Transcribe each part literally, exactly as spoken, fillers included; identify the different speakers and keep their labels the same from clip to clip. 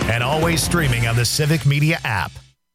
Speaker 1: and always streaming on the Civic Media app.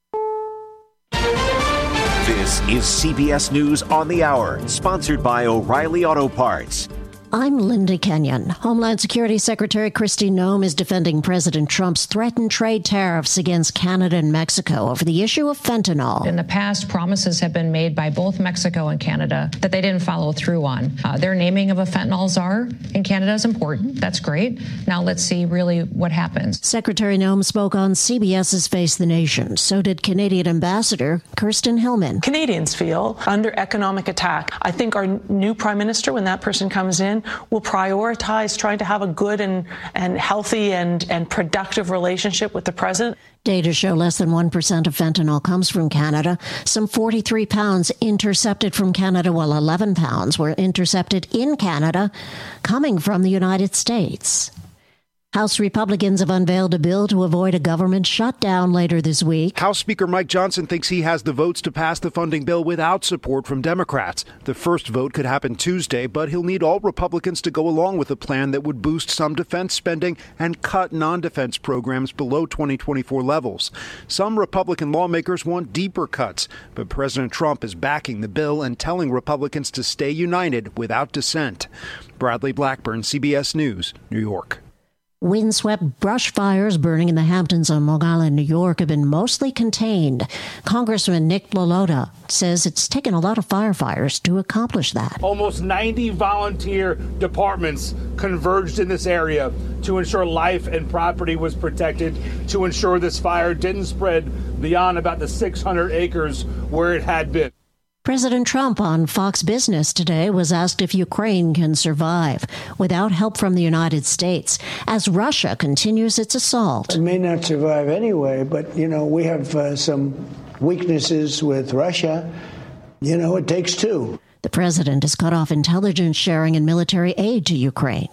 Speaker 2: This is C B S News on the Hour, sponsored by O'Reilly Auto Parts.
Speaker 3: I'm Linda Kenyon. Homeland Security Secretary Kristi Noem is defending President Trump's threatened trade tariffs against Canada and Mexico over the issue of fentanyl.
Speaker 4: In the past, promises have been made by both Mexico and Canada that they didn't follow through on. Uh, their naming of a fentanyl czar in Canada is important. That's great. Now let's see really what happens.
Speaker 3: Secretary Noem spoke on CBS's Face the Nation. So did Canadian Ambassador Kirsten Hillman.
Speaker 5: Canadians feel under economic attack. I think our new Prime Minister, when that person comes in, will prioritize trying to have a good and, and healthy and, and productive relationship with the president.
Speaker 3: Data show less than one percent of fentanyl comes from Canada. Some forty-three pounds intercepted from Canada, while eleven pounds were intercepted in Canada, coming from the United States. House Republicans have unveiled a bill to avoid a government shutdown later this week.
Speaker 6: House Speaker Mike Johnson thinks he has the votes to pass the funding bill without support from Democrats. The first vote could happen Tuesday, but he'll need all Republicans to go along with a plan that would boost some defense spending and cut non-defense programs below twenty twenty-four levels. Some Republican lawmakers want deeper cuts, but President Trump is backing the bill and telling Republicans to stay united without dissent. Bradley Blackburn, C B S News, New York.
Speaker 3: Windswept brush fires burning in the Hamptons on Long Island, New York, have been mostly contained. Congressman Nick LaLota says it's taken a lot of firefighters to accomplish that.
Speaker 7: Almost ninety volunteer departments converged in this area to ensure life and property was protected, to ensure this fire didn't spread beyond about the six hundred acres where it had been.
Speaker 3: President Trump on Fox Business today was asked if Ukraine can survive without help from the United States as Russia continues its assault.
Speaker 8: It may not survive anyway, but, you know, we have uh, some weaknesses with Russia. You know, it takes two.
Speaker 3: The president has cut off intelligence sharing and military aid to Ukraine.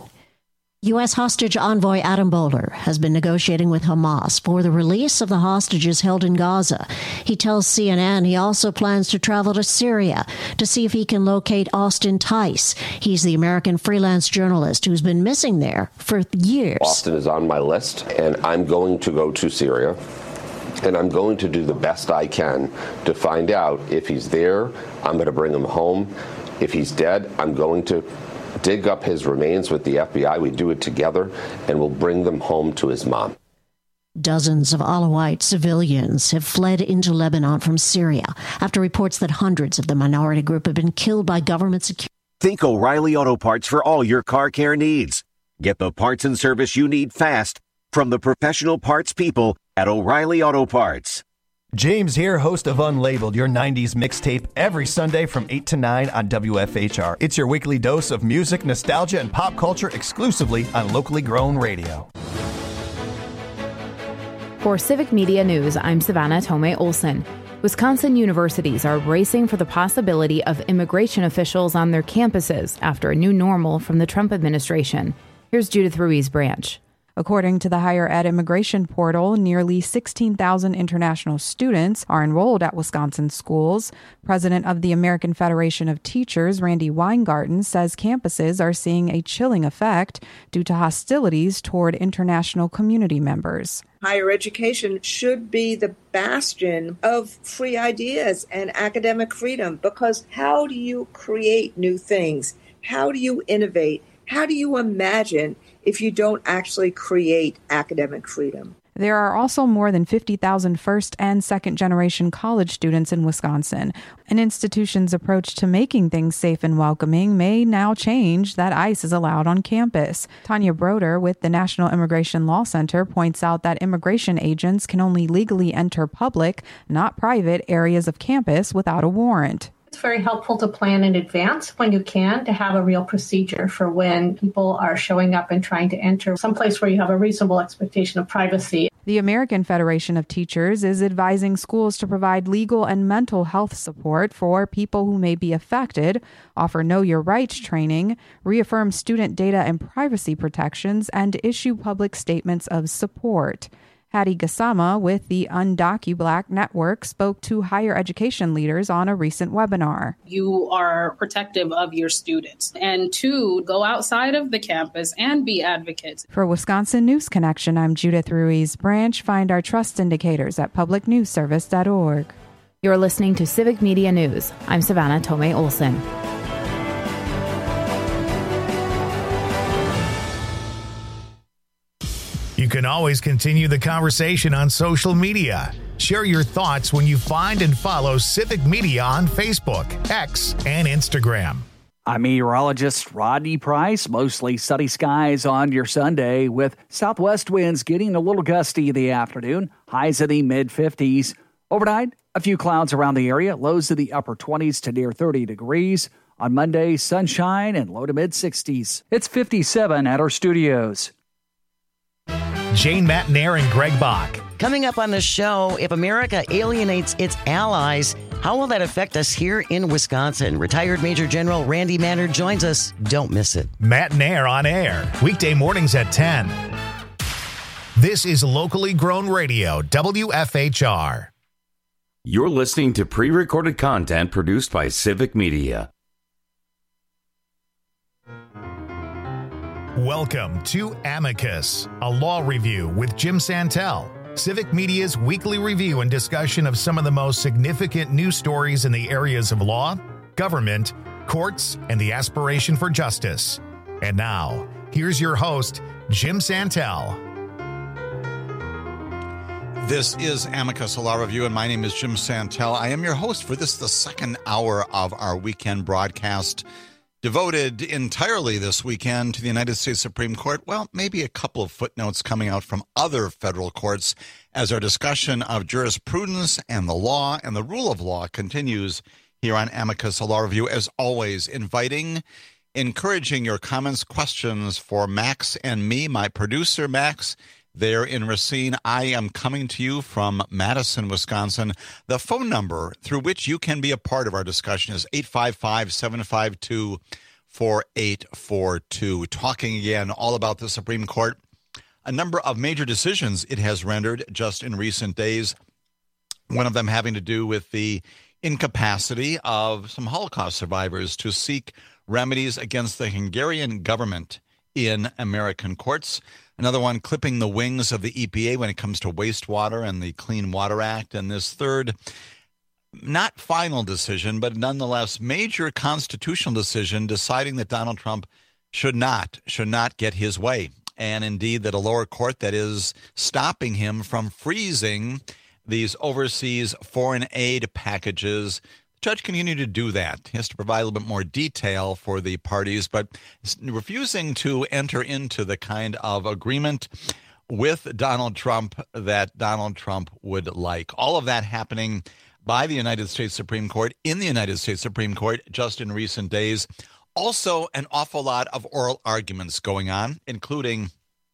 Speaker 3: U S hostage envoy Adam Boehler has been negotiating with Hamas for the release of the hostages held in Gaza. He tells C N N he also plans to travel to Syria to see if he can locate Austin Tice. He's the American freelance journalist who's been missing there for years.
Speaker 9: Austin is on my list, and I'm going to go to Syria. And I'm going to do the best I can to find out if he's there. I'm going to bring him home. If he's dead, I'm going to dig up his remains with the F B I. We do it together, and we'll bring them home to his mom.
Speaker 3: Dozens of Alawite civilians have fled into Lebanon from Syria after reports that hundreds of the minority group have been killed by government security.
Speaker 2: Think O'Reilly Auto Parts for all your car care needs. Get the parts and service you need fast from the professional parts people at O'Reilly Auto Parts.
Speaker 10: James here, host of Unlabeled, your nineties mixtape, every Sunday from eight to nine on W F H R. It's your weekly dose of music, nostalgia, and pop culture exclusively on locally grown radio.
Speaker 11: For Civic Media News, I'm Savannah Tomei Olson. Wisconsin universities are bracing for the possibility of immigration officials on their campuses after a new normal from the Trump administration. Here's Judith Ruiz Branch.
Speaker 12: According to the Higher Ed Immigration Portal, nearly sixteen thousand international students are enrolled at Wisconsin schools. President of the American Federation of Teachers, Randy Weingarten, says campuses are seeing a chilling effect due to hostilities toward international community members.
Speaker 13: Higher education should be the bastion of free ideas and academic freedom, because how do you create new things? How do you innovate? How do you imagine if you don't actually create academic freedom?
Speaker 12: There are also more than fifty thousand first and second generation college students in Wisconsin. An institution's approach to making things safe and welcoming may now change that ICE is allowed on campus. Tanya Broder with the National Immigration Law Center points out that immigration agents can only legally enter public, not private, areas of campus without a warrant.
Speaker 14: It's very helpful to plan in advance when you can, to have a real procedure for when people are showing up and trying to enter someplace where you have a reasonable expectation of privacy.
Speaker 12: The American Federation of Teachers is advising schools to provide legal and mental health support for people who may be affected, offer Know Your Rights training, reaffirm student data and privacy protections, and issue public statements of support. Hattie Gassama with the UndocuBlack Network spoke to higher education leaders on a recent webinar.
Speaker 15: You are protective of your students, and two, go outside of the campus and be advocates.
Speaker 12: For Wisconsin News Connection, I'm Judith Ruiz Branch. Find our trust indicators at public news service dot org.
Speaker 11: You're listening to Civic Media News. I'm Savannah Tomei Olson.
Speaker 1: You can always continue the conversation on social media. Share your thoughts when you find and follow Civic Media on Facebook, X, and Instagram.
Speaker 16: I'm meteorologist Rodney Price. Mostly sunny skies on your Sunday with southwest winds getting a little gusty in the afternoon. Highs in the mid fifties. Overnight, a few clouds around the area. Lows in the upper twenties to near thirty degrees. On Monday, sunshine and low to mid sixties. It's fifty-seven at our studios.
Speaker 1: Jane Matnair and Greg Bach.
Speaker 17: Coming up on the show, if America alienates its allies, how will that affect us here in Wisconsin? Retired Major General Randy Maynard joins us. Don't miss it.
Speaker 1: Matnair on air, weekday mornings at ten. This is locally grown radio, W F H R.
Speaker 18: You're listening to pre-recorded content produced by Civic Media.
Speaker 1: Welcome to Amicus, a law review with Jim Santel. Civic Media's weekly review and discussion of some of the most significant news stories in the areas of law, government, courts, and the aspiration for justice. And now, here's your host, Jim Santel.
Speaker 19: This is Amicus, a law review, and my name is Jim Santel. I am your host for this, the second hour of our weekend broadcast, devoted entirely this weekend to the United States Supreme Court. Well, maybe a couple of footnotes coming out from other federal courts as our discussion of jurisprudence and the law and the rule of law continues here on Amicus, a law review. As always, inviting, encouraging your comments, questions for Max and me, my producer, Max, there in Racine. I am coming to you from Madison, Wisconsin. The phone number through which you can be a part of our discussion is eight five five, seven five two, four eight four two. Talking again all about the Supreme Court. A number of major decisions it has rendered just in recent days. One of them having to do with the incapacity of some Holocaust survivors to seek remedies against the Hungarian government in American courts. Another one clipping the wings of the E P A when it comes to wastewater and the Clean Water Act. And this third, not final decision, but nonetheless major constitutional decision deciding that Donald Trump should not, should not get his way. And indeed that a lower court that is stopping him from freezing these overseas foreign aid packages. The judge continued to do that. He has to provide a little bit more detail for the parties, but refusing to enter into the kind of agreement with Donald Trump that Donald Trump would like. All of that happening by the United States Supreme Court, in the United States Supreme Court, just in recent days. Also, an awful lot of oral arguments going on, including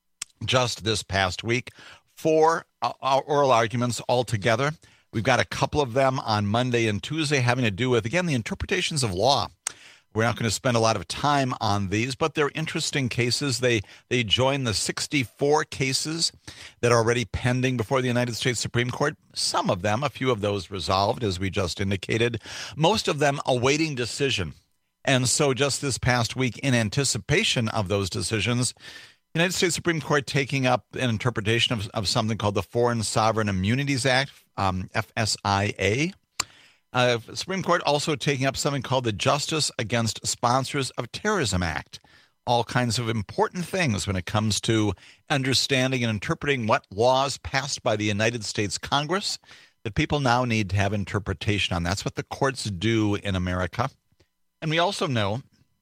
Speaker 19: just this past week. Four uh, oral arguments altogether. We've got a couple of them on Monday and Tuesday having to do with, again, the interpretations of law. We're not going to spend a lot of time on these, but they're interesting cases. They they join the sixty-four cases that are already pending before the United States Supreme Court. Some of them, a few of those resolved, as we just indicated. Most of them awaiting decision. And so just this past week, in anticipation of those decisions, the United States Supreme Court taking up an interpretation of, of something called the Foreign Sovereign Immunities Act, um, F S I A. Uh, Supreme Court also taking up something called the Justice Against Sponsors of Terrorism Act. All kinds of important things when it comes to understanding and interpreting what laws passed by the United States Congress that people now need to have interpretation on. That's what the courts do in America. And we also know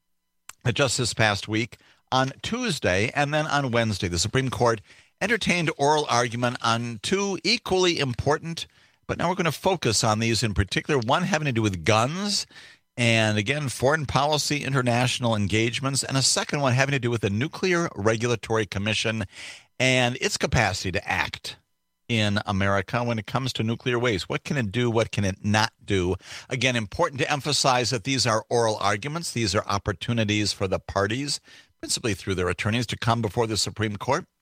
Speaker 19: that just this past week, on Tuesday and then on Wednesday, the Supreme Court entertained oral argument on two equally important, but now we're going to focus on these in particular, one having to do with guns and, again, foreign policy, international engagements, and a second one having to do with the Nuclear Regulatory Commission and its capacity to act in America when it comes to nuclear waste. What can it do? What can it not do? Again, important to emphasize that these are oral arguments. These are opportunities for the parties, principally through their attorneys, to come before the Supreme Court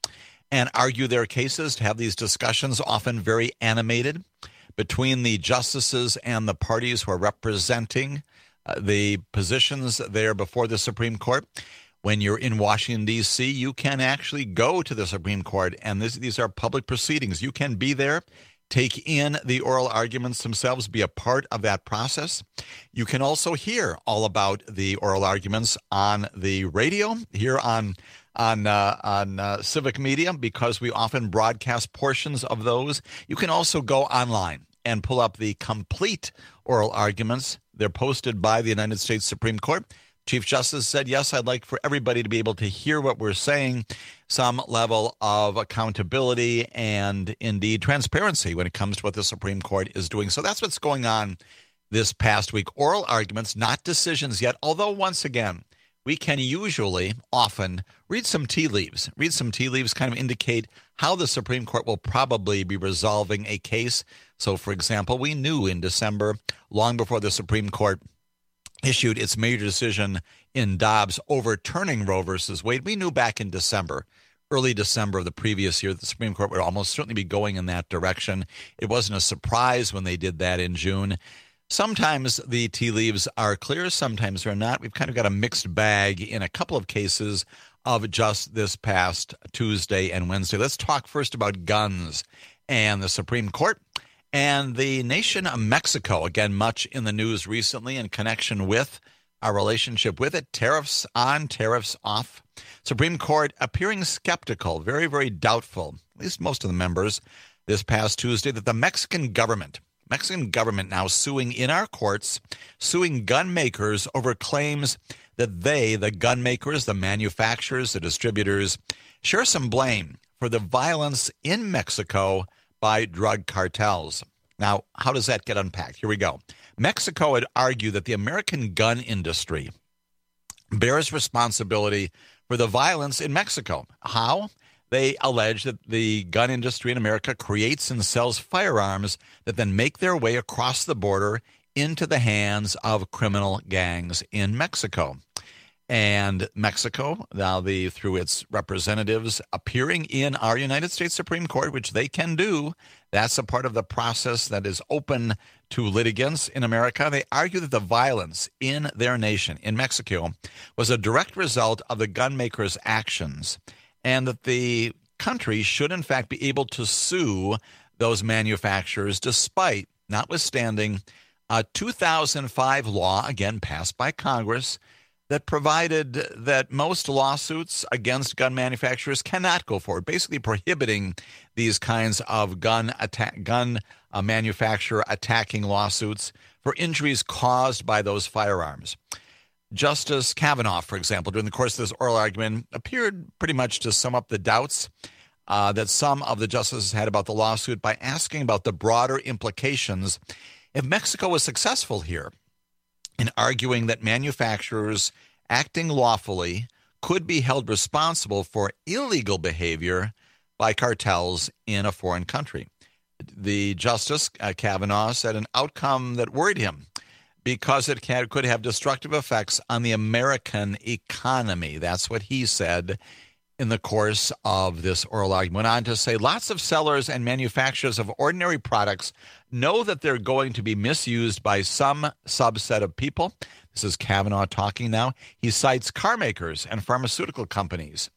Speaker 19: and argue their cases, to have these discussions, often very animated, between the justices and the parties who are representing uh, the positions there before the Supreme Court. When you're in Washington, D C, you can actually go to the Supreme Court, and this, these are public proceedings. You can be there, take in the oral arguments themselves, be a part of that process. You can also hear all about the oral arguments on the radio, here on on uh, on uh, Civic Media, because we often broadcast portions of those. You can also go online and pull up the complete oral arguments. They're posted by the United States Supreme Court. Chief Justice said, yes, I'd like for everybody to be able to hear what we're saying, some level of accountability and indeed transparency when it comes to what the Supreme Court is doing. So that's what's going on this past week. Oral arguments, not decisions yet, although once again, we can usually often read some tea leaves. Read some tea leaves kind of indicate how the Supreme Court will probably be resolving a case. So, for example, we knew in December, long before the Supreme Court issued its major decision in Dobbs overturning Roe versus Wade, we knew back in December, early December of the previous year, the Supreme Court would almost certainly be going in that direction. It wasn't a surprise when they did that in June. Sometimes the tea leaves are clear, sometimes they're not. We've kind of got a mixed bag in a couple of cases of just this past Tuesday and Wednesday. Let's talk first about guns and the Supreme Court. And the nation of Mexico, again, much in the news recently in connection with our relationship with it, tariffs on, tariffs off. Supreme Court appearing skeptical, very, very doubtful, at least most of the members, this past Tuesday, that the Mexican government, Mexican government now suing in our courts, suing gun makers over claims that they, the gun makers, the manufacturers, the distributors, share some blame for the violence in Mexico by drug cartels. Now, how does that get unpacked? Here we go. Mexico had argued that the American gun industry bears responsibility for the violence in Mexico. How? They allege that the gun industry in America creates and sells firearms that then make their way across the border into the hands of criminal gangs in Mexico. And Mexico, now the through its representatives appearing in our United States Supreme Court, which they can do, that's a part of the process that is open to litigants in America. They argue that the violence in their nation, in Mexico, was a direct result of the gun makers' actions, and that the country should, in fact, be able to sue those manufacturers despite, notwithstanding, a two thousand five law, again passed by Congress, that provided that most lawsuits against gun manufacturers cannot go forward, basically prohibiting these kinds of gun attack, gun uh, manufacturer attacking lawsuits for injuries caused by those firearms. Justice Kavanaugh, for example, during the course of this oral argument, appeared pretty much to sum up the doubts uh, that some of the justices had about the lawsuit by asking about the broader implications if Mexico was successful here in arguing that manufacturers acting lawfully could be held responsible for illegal behavior by cartels in a foreign country. The Justice uh, Kavanaugh said an outcome that worried him because it can, could have destructive effects on the American economy. That's what he said in the course of this oral argument. Went on to say lots of sellers and manufacturers of ordinary products know that they're going to be misused by some subset of people. This is Kavanaugh talking now. He cites car makers and pharmaceutical companies.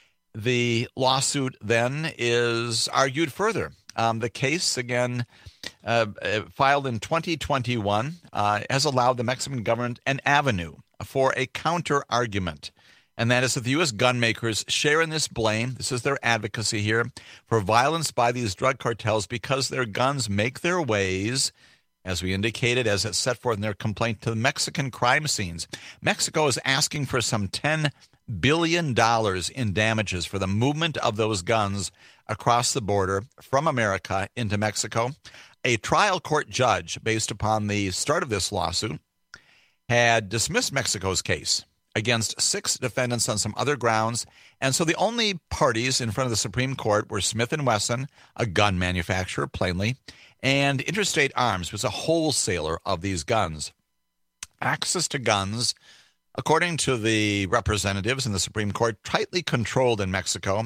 Speaker 19: The lawsuit then is argued further. Um, the case, again, uh, filed in twenty twenty-one, uh, has allowed the Mexican government an avenue for a counter-argument. And that is that the U S gun makers share in this blame, this is their advocacy here, for violence by these drug cartels because their guns make their ways, as we indicated, as it's set forth in their complaint, to the Mexican crime scenes. Mexico is asking for some ten billion dollars in damages for the movement of those guns across the border from America into Mexico. A trial court judge, based upon the start of this lawsuit, had dismissed Mexico's case against six defendants on some other grounds. And so the only parties in front of the Supreme Court were Smith and Wesson, a gun manufacturer, plainly, and Interstate Arms was a wholesaler of these guns. Access to guns, according to the representatives in the Supreme Court, tightly controlled in Mexico,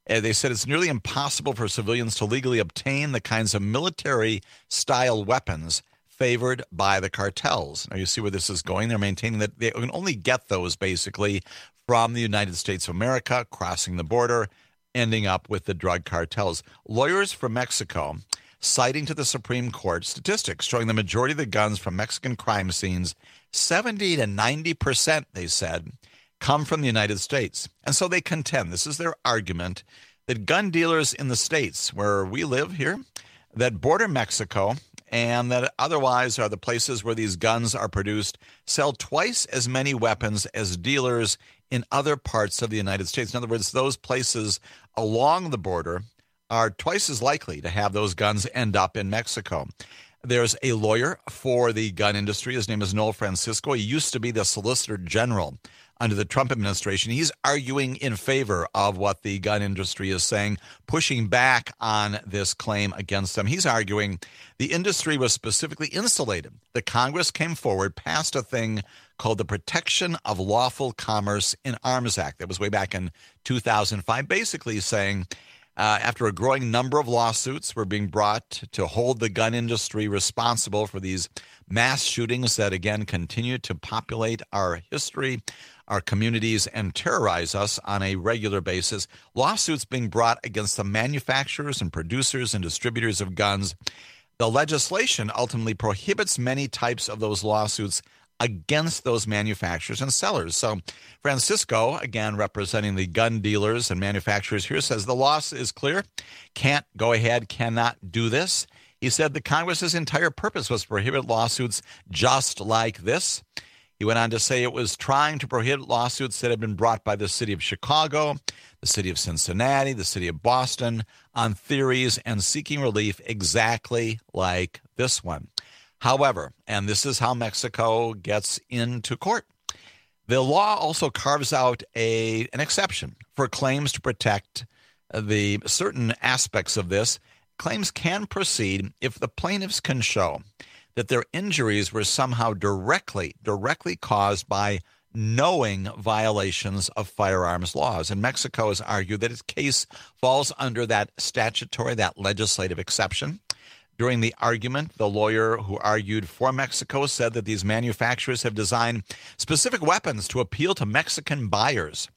Speaker 19: Uh, they said it's nearly impossible for civilians to legally obtain the kinds of military-style weapons favored by the cartels. Now, you see where this is going. They're maintaining that they can only get those, basically, from the United States of America, crossing the border, ending up with the drug cartels. Lawyers from Mexico, citing to the Supreme Court statistics showing the majority of the guns from Mexican crime scenes, seventy to ninety percent, they said, come from the United States. And so they contend, this is their argument, that gun dealers in the states where we live here, that border Mexico, and that otherwise are the places where these guns are produced, sell twice as many weapons as dealers in other parts of the United States. In other words, those places along the border are twice as likely to have those guns end up in Mexico. There's a lawyer for the gun industry. His name is Noel Francisco. He used to be the Solicitor General under the Trump administration. He's arguing in favor of what the gun industry is saying, pushing back on this claim against them. He's arguing the industry was specifically insulated. The Congress came forward, passed a thing called the Protection of Lawful Commerce in Arms Act. That was way back in two thousand five, basically saying Uh, after a growing number of lawsuits were being brought to hold the gun industry responsible for these mass shootings that, again, continue to populate our history, our communities, and terrorize us on a regular basis, lawsuits being brought against the manufacturers and producers and distributors of guns. The legislation ultimately prohibits many types of those lawsuits against those manufacturers and sellers. So Francisco, again, representing the gun dealers and manufacturers here, says the law is clear, can't go ahead, cannot do this. He said the Congress's entire purpose was to prohibit lawsuits just like this. He went on to say it was trying to prohibit lawsuits that had been brought by the city of Chicago, the city of Cincinnati, the city of Boston, on theories and seeking relief exactly like this one. However, and this is how Mexico gets into court, the law also carves out a an exception for claims to protect the certain aspects of this. Claims can proceed if the plaintiffs can show that their injuries were somehow directly, directly caused by knowing violations of firearms laws. And Mexico has argued that its case falls under that statutory, that legislative exception. During the argument, the lawyer who argued for Mexico said that these manufacturers have designed specific weapons to appeal to Mexican buyers.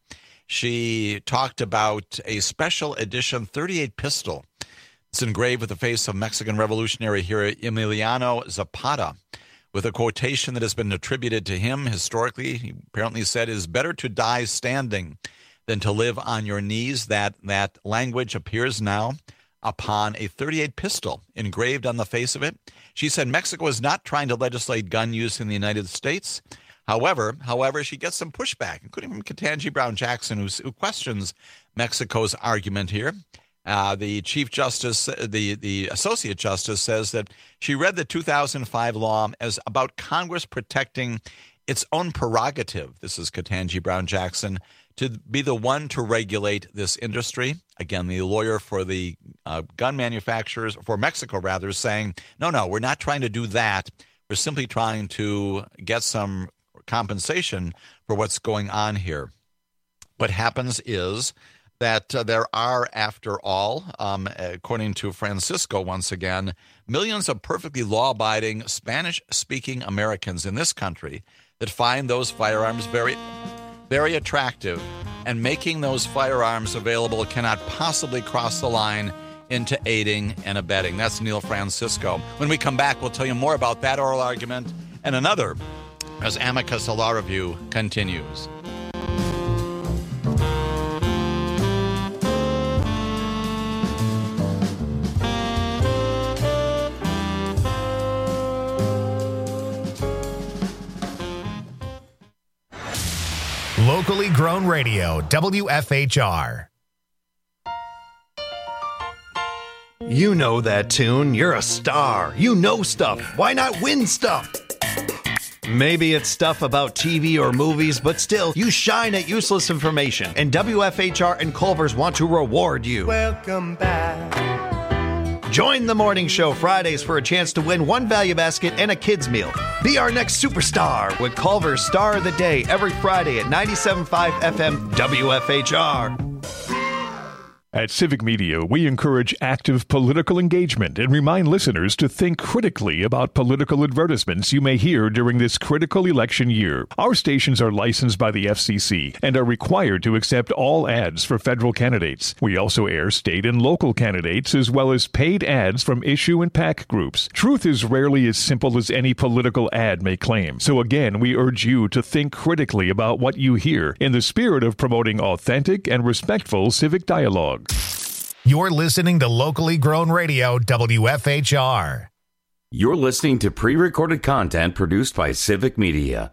Speaker 19: She talked about a special edition thirty-eight pistol. It's engraved with the face of Mexican revolutionary hero Emiliano Zapata, with a quotation that has been attributed to him historically. He apparently said, "It is better to die standing than to live on your knees." That, that language appears now upon a thirty-eight pistol engraved on the face of it. She said Mexico is not trying to legislate gun use in the United States. However, however, she gets some pushback, including from Ketanji Brown Jackson, who, who questions Mexico's argument here. Uh, the Chief Justice, the, the Associate Justice, says that she read the two thousand five law as about Congress protecting its own prerogative, this is Ketanji Brown Jackson, to be the one to regulate this industry. Again, the lawyer for the uh, gun manufacturers, for Mexico rather, saying, no, no, we're not trying to do that. We're simply trying to get some compensation for what's going on here. What happens is that uh, there are, after all, um, according to Francisco once again, millions of perfectly law-abiding Spanish-speaking Americans in this country that find those firearms very, very attractive, and making those firearms available cannot possibly cross the line into aiding and abetting. That's Neil Francisco. When we come back, we'll tell you more about that oral argument and another as Amicus Law Review continues.
Speaker 1: Locally grown radio, W F H R.
Speaker 10: You know that tune. You're a star. You know stuff. Why not win stuff? Maybe it's stuff about T V or movies, but still, you shine at useless information. And W F H R and Culver's want to reward you.
Speaker 20: Welcome back.
Speaker 10: Join the morning show Fridays for a chance to win one value basket and a kid's meal. Be our next superstar with Culver's Star of the Day every Friday at ninety-seven point five F M W F H R.
Speaker 20: At Civic Media, we encourage active political engagement and remind listeners to think critically about political advertisements you may hear during this critical election year. Our stations are licensed by the F C C and are required to accept all ads for federal candidates. We also air state and local candidates as well as paid ads from issue and PAC groups. Truth is rarely as simple as any political ad may claim. So again, we urge you to think critically about what you hear in the spirit of promoting authentic and respectful civic dialogue.
Speaker 1: You're listening to locally grown radio, W F H R.
Speaker 18: You're listening to pre-recorded content produced by Civic Media.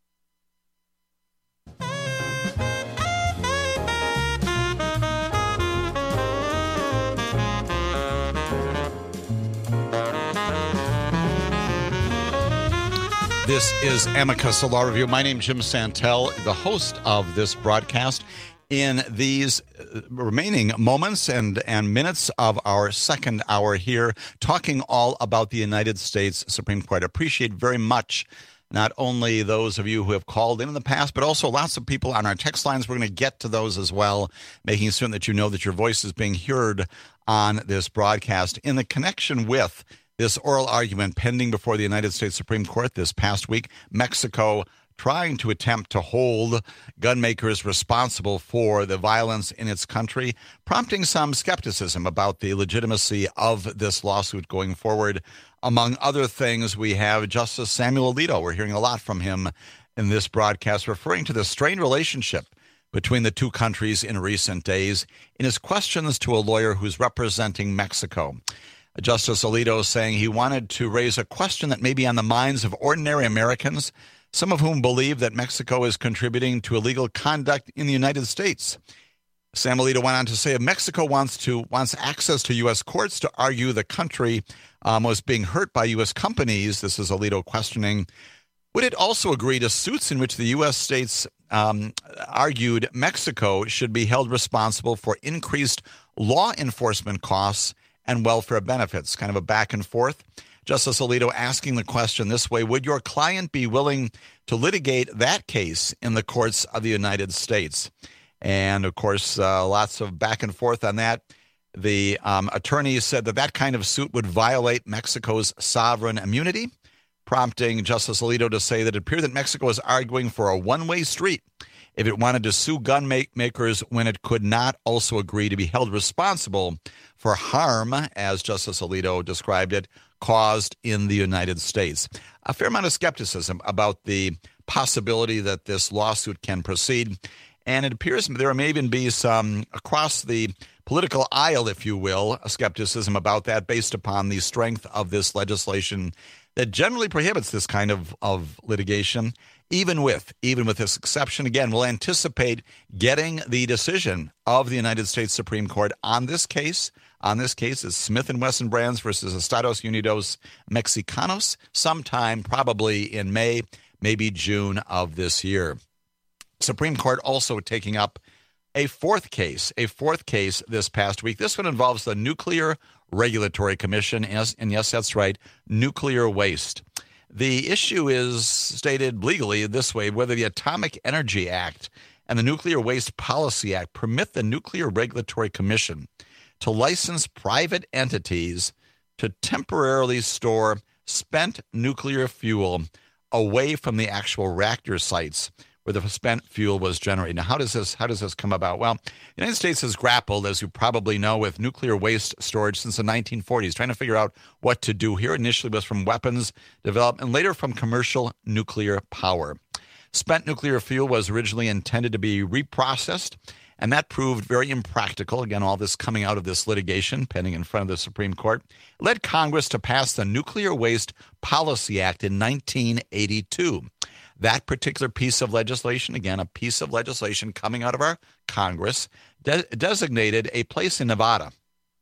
Speaker 19: This is Amicus, a law review. My name is Jim Santel, the host of this broadcast. In these remaining moments and, and minutes of our second hour here, talking all about the United States Supreme Court. I appreciate very much not only those of you who have called in in the past, but also lots of people on our text lines. We're going to get to those as well, making certain that you know that your voice is being heard on this broadcast. In the connection with this oral argument pending before the United States Supreme Court this past week, Mexico trying to attempt to hold gun makers responsible for the violence in its country, prompting some skepticism about the legitimacy of this lawsuit going forward. Among other things, we have Justice Samuel Alito. We're hearing a lot from him in this broadcast, referring to the strained relationship between the two countries in recent days in his questions to a lawyer who's representing Mexico. Justice Alito saying he wanted to raise a question that may be on the minds of ordinary Americans, some of whom believe that Mexico is contributing to illegal conduct in the United States. Sam Alito went on to say if Mexico wants to wants access to U S courts to argue the country um, was being hurt by U S companies, this is Alito questioning, would it also agree to suits in which the U S states um, argued Mexico should be held responsible for increased law enforcement costs and welfare benefits? Kind of a back and forth. Justice Alito asking the question this way: would your client be willing to litigate that case in the courts of the United States? And, of course, uh, lots of back and forth on that. The um, attorney said that that kind of suit would violate Mexico's sovereign immunity, prompting Justice Alito to say that it appeared that Mexico was arguing for a one-way street if it wanted to sue gun make- makers when it could not also agree to be held responsible for harm, as Justice Alito described it, caused in the United States. A fair amount of skepticism about the possibility that this lawsuit can proceed. And it appears there may even be some, across the political aisle, if you will, a skepticism about that based upon the strength of this legislation that generally prohibits this kind of, of litigation, even with, even with this exception. Again, we'll anticipate getting the decision of the United States Supreme Court on this case. On this case is Smith and Wesson Brands versus Estados Unidos Mexicanos, sometime probably in May, maybe June of this year. Supreme Court also taking up a fourth case, a fourth case this past week. This one involves the Nuclear Regulatory Commission, and yes, that's right, nuclear waste. The issue is stated legally this way: whether the Atomic Energy Act and the Nuclear Waste Policy Act permit the Nuclear Regulatory Commission to license private entities to temporarily store spent nuclear fuel away from the actual reactor sites where the spent fuel was generated. Now, how does this how does this come about? Well, the United States has grappled, as you probably know, with nuclear waste storage since the nineteen forties, trying to figure out what to do here. Initially, it was from weapons development, and later from commercial nuclear power. Spent nuclear fuel was originally intended to be reprocessed, and that proved very impractical. Again, all this coming out of this litigation pending in front of the Supreme Court led Congress to pass the Nuclear Waste Policy Act in nineteen eighty-two. That particular piece of legislation, again, a piece of legislation coming out of our Congress, de- designated a place in Nevada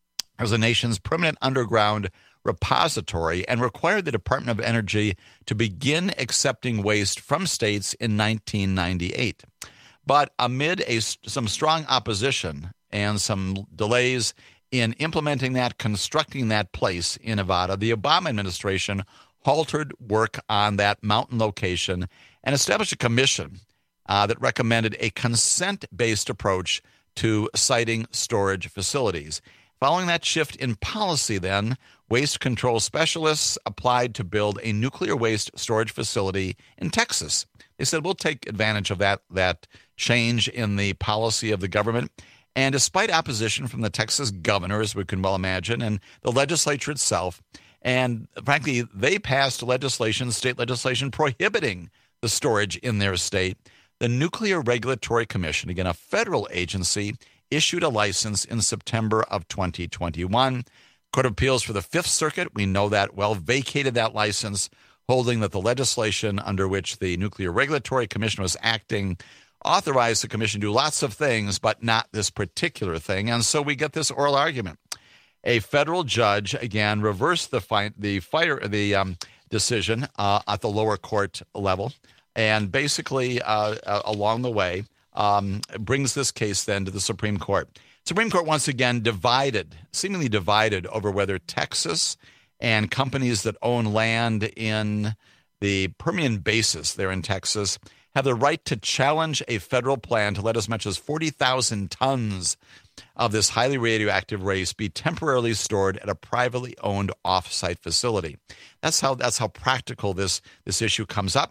Speaker 19: as the nation's permanent underground repository and required the Department of Energy to begin accepting waste from states in nineteen ninety-eight. But amid a, some strong opposition and some delays in implementing that, constructing that place in Nevada, the Obama administration halted work on that mountain location and established a commission uh, that recommended a consent-based approach to siting storage facilities. Following that shift in policy, then, waste control specialists applied to build a nuclear waste storage facility in Texas. They said, we'll take advantage of that, that change in the policy of the government. And despite opposition from the Texas governor, as we can well imagine, and the legislature itself, and frankly, they passed legislation, state legislation, prohibiting the storage in their state. The Nuclear Regulatory Commission, again, a federal agency, issued a license in September of twenty twenty-one. Court of Appeals for the Fifth Circuit, we know that well, vacated that license, holding that the legislation under which the Nuclear Regulatory Commission was acting authorized the commission to do lots of things, but not this particular thing. And so we get this oral argument. A federal judge, again, reversed the fi- the fire the um, decision uh, at the lower court level, and basically uh, uh, along the way um, brings this case then to the Supreme Court. Supreme Court once again divided, seemingly divided over whether Texas and companies that own land in the Permian Basin there in Texas have the right to challenge a federal plan to let as much as forty thousand tons of this highly radioactive waste be temporarily stored at a privately owned off-site facility. That's how that's how practical this, this issue comes up.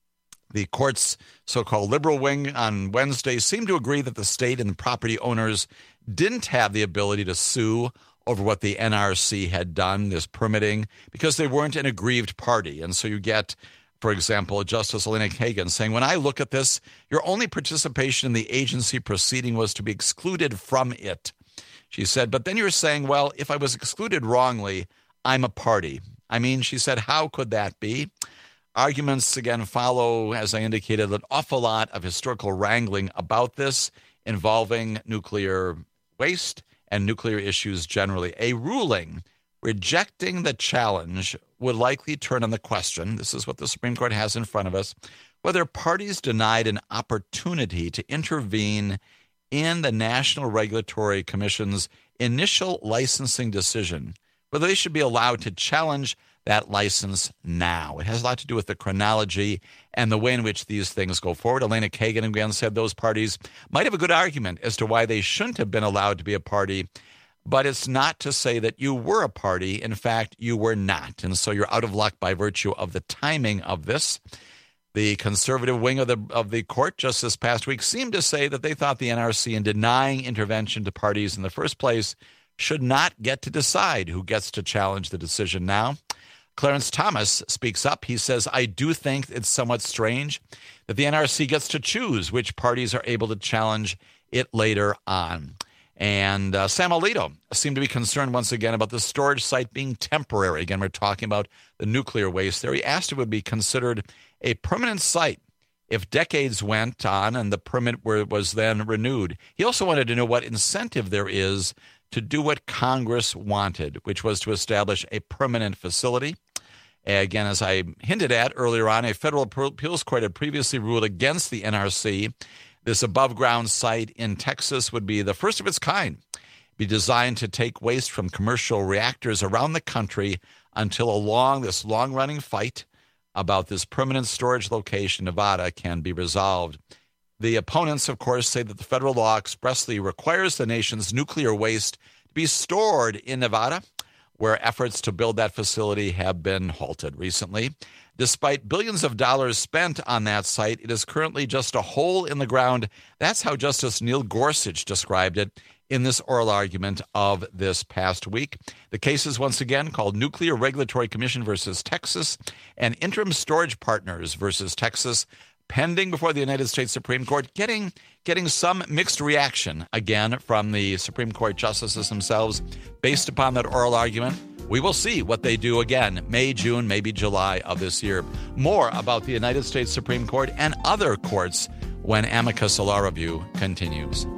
Speaker 19: The court's so-called liberal wing on Wednesday seemed to agree that the state and the property owners didn't have the ability to sue over what the N R C had done, this permitting, because they weren't an aggrieved party. And so you get, for example, Justice Elena Kagan saying, when I look at this, your only participation in the agency proceeding was to be excluded from it. She said, but then you're saying, well, if I was excluded wrongly, I'm a party. I mean, she said, how could that be? Arguments, again, follow, as I indicated, an awful lot of historical wrangling about this involving nuclear waste and nuclear issues generally. A ruling rejecting the challenge would likely turn on the question, this is what the Supreme Court has in front of us, whether parties denied an opportunity to intervene in the National Regulatory Commission's initial licensing decision, whether they should be allowed to challenge that license now. It has a lot to do with the chronology and the way in which these things go forward. Elena Kagan again said those parties might have a good argument as to why they shouldn't have been allowed to be a party, but it's not to say that you were a party. In fact, you were not. And so you're out of luck by virtue of the timing of this. The conservative wing of the of the court just this past week seemed to say that they thought the N R C, in denying intervention to parties in the first place, should not get to decide who gets to challenge the decision now. Clarence Thomas speaks up. He says, I do think it's somewhat strange that the N R C gets to choose which parties are able to challenge it later on. And uh, Sam Alito seemed to be concerned once again about the storage site being temporary. Again, we're talking about the nuclear waste there. He asked if it would be considered a permanent site if decades went on and the permit were, was then renewed. He also wanted to know what incentive there is to do what Congress wanted, which was to establish a permanent facility. Again, as I hinted at earlier on, a federal appeals court had previously ruled against the N R C. This above-ground site in Texas would be the first of its kind, be designed to take waste from commercial reactors around the country until a long, this long-running fight about this permanent storage location in Nevada can be resolved. The opponents, of course, say that the federal law expressly requires the nation's nuclear waste to be stored in Nevada, where efforts to build that facility have been halted recently. Despite billions of dollars spent on that site, it is currently just a hole in the ground. That's how Justice Neil Gorsuch described it in this oral argument of this past week. The case is once again called Nuclear Regulatory Commission versus Texas and Interim Storage Partners versus Texas, pending before the United States Supreme Court, getting getting some mixed reaction, again, from the Supreme Court justices themselves based upon that oral argument. We will see what they do again, May, June, maybe July of this year. More about the United States Supreme Court and other courts when Amicus Law Review continues.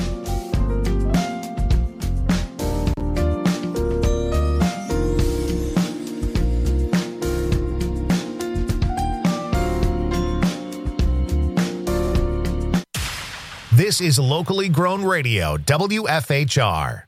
Speaker 1: This is locally grown radio, W F H R.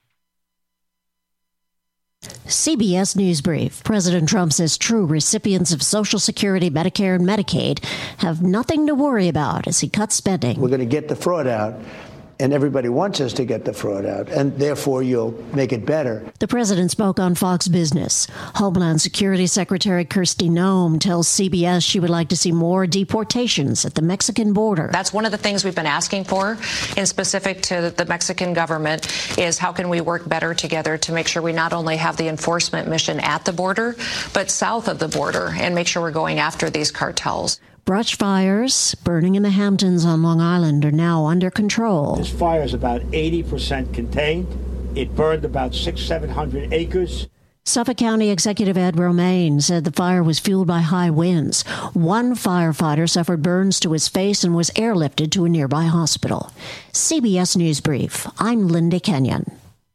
Speaker 3: C B S News Brief. President Trump says true recipients of Social Security, Medicare, and Medicaid have nothing to worry about as he cuts spending.
Speaker 8: We're going to get the fraud out, and everybody wants us to get the fraud out, and therefore you'll make it better.
Speaker 3: The president spoke on Fox Business. Homeland Security Secretary Kristi Noem tells C B S she would like to see more deportations at the Mexican border.
Speaker 4: That's one of the things we've been asking for, in specific to the Mexican government, is how can we work better together to make sure we not only have the enforcement mission at the border, but south of the border, and make sure we're going after these cartels.
Speaker 3: Brush fires burning in the Hamptons on Long Island are now under control.
Speaker 21: This fire is about eighty percent contained. It burned about six, seven hundred acres.
Speaker 3: Suffolk County Executive Ed Romaine said the fire was fueled by high winds. One firefighter suffered burns to his face and was airlifted to a nearby hospital. C B S News Brief. I'm Linda Kenyon.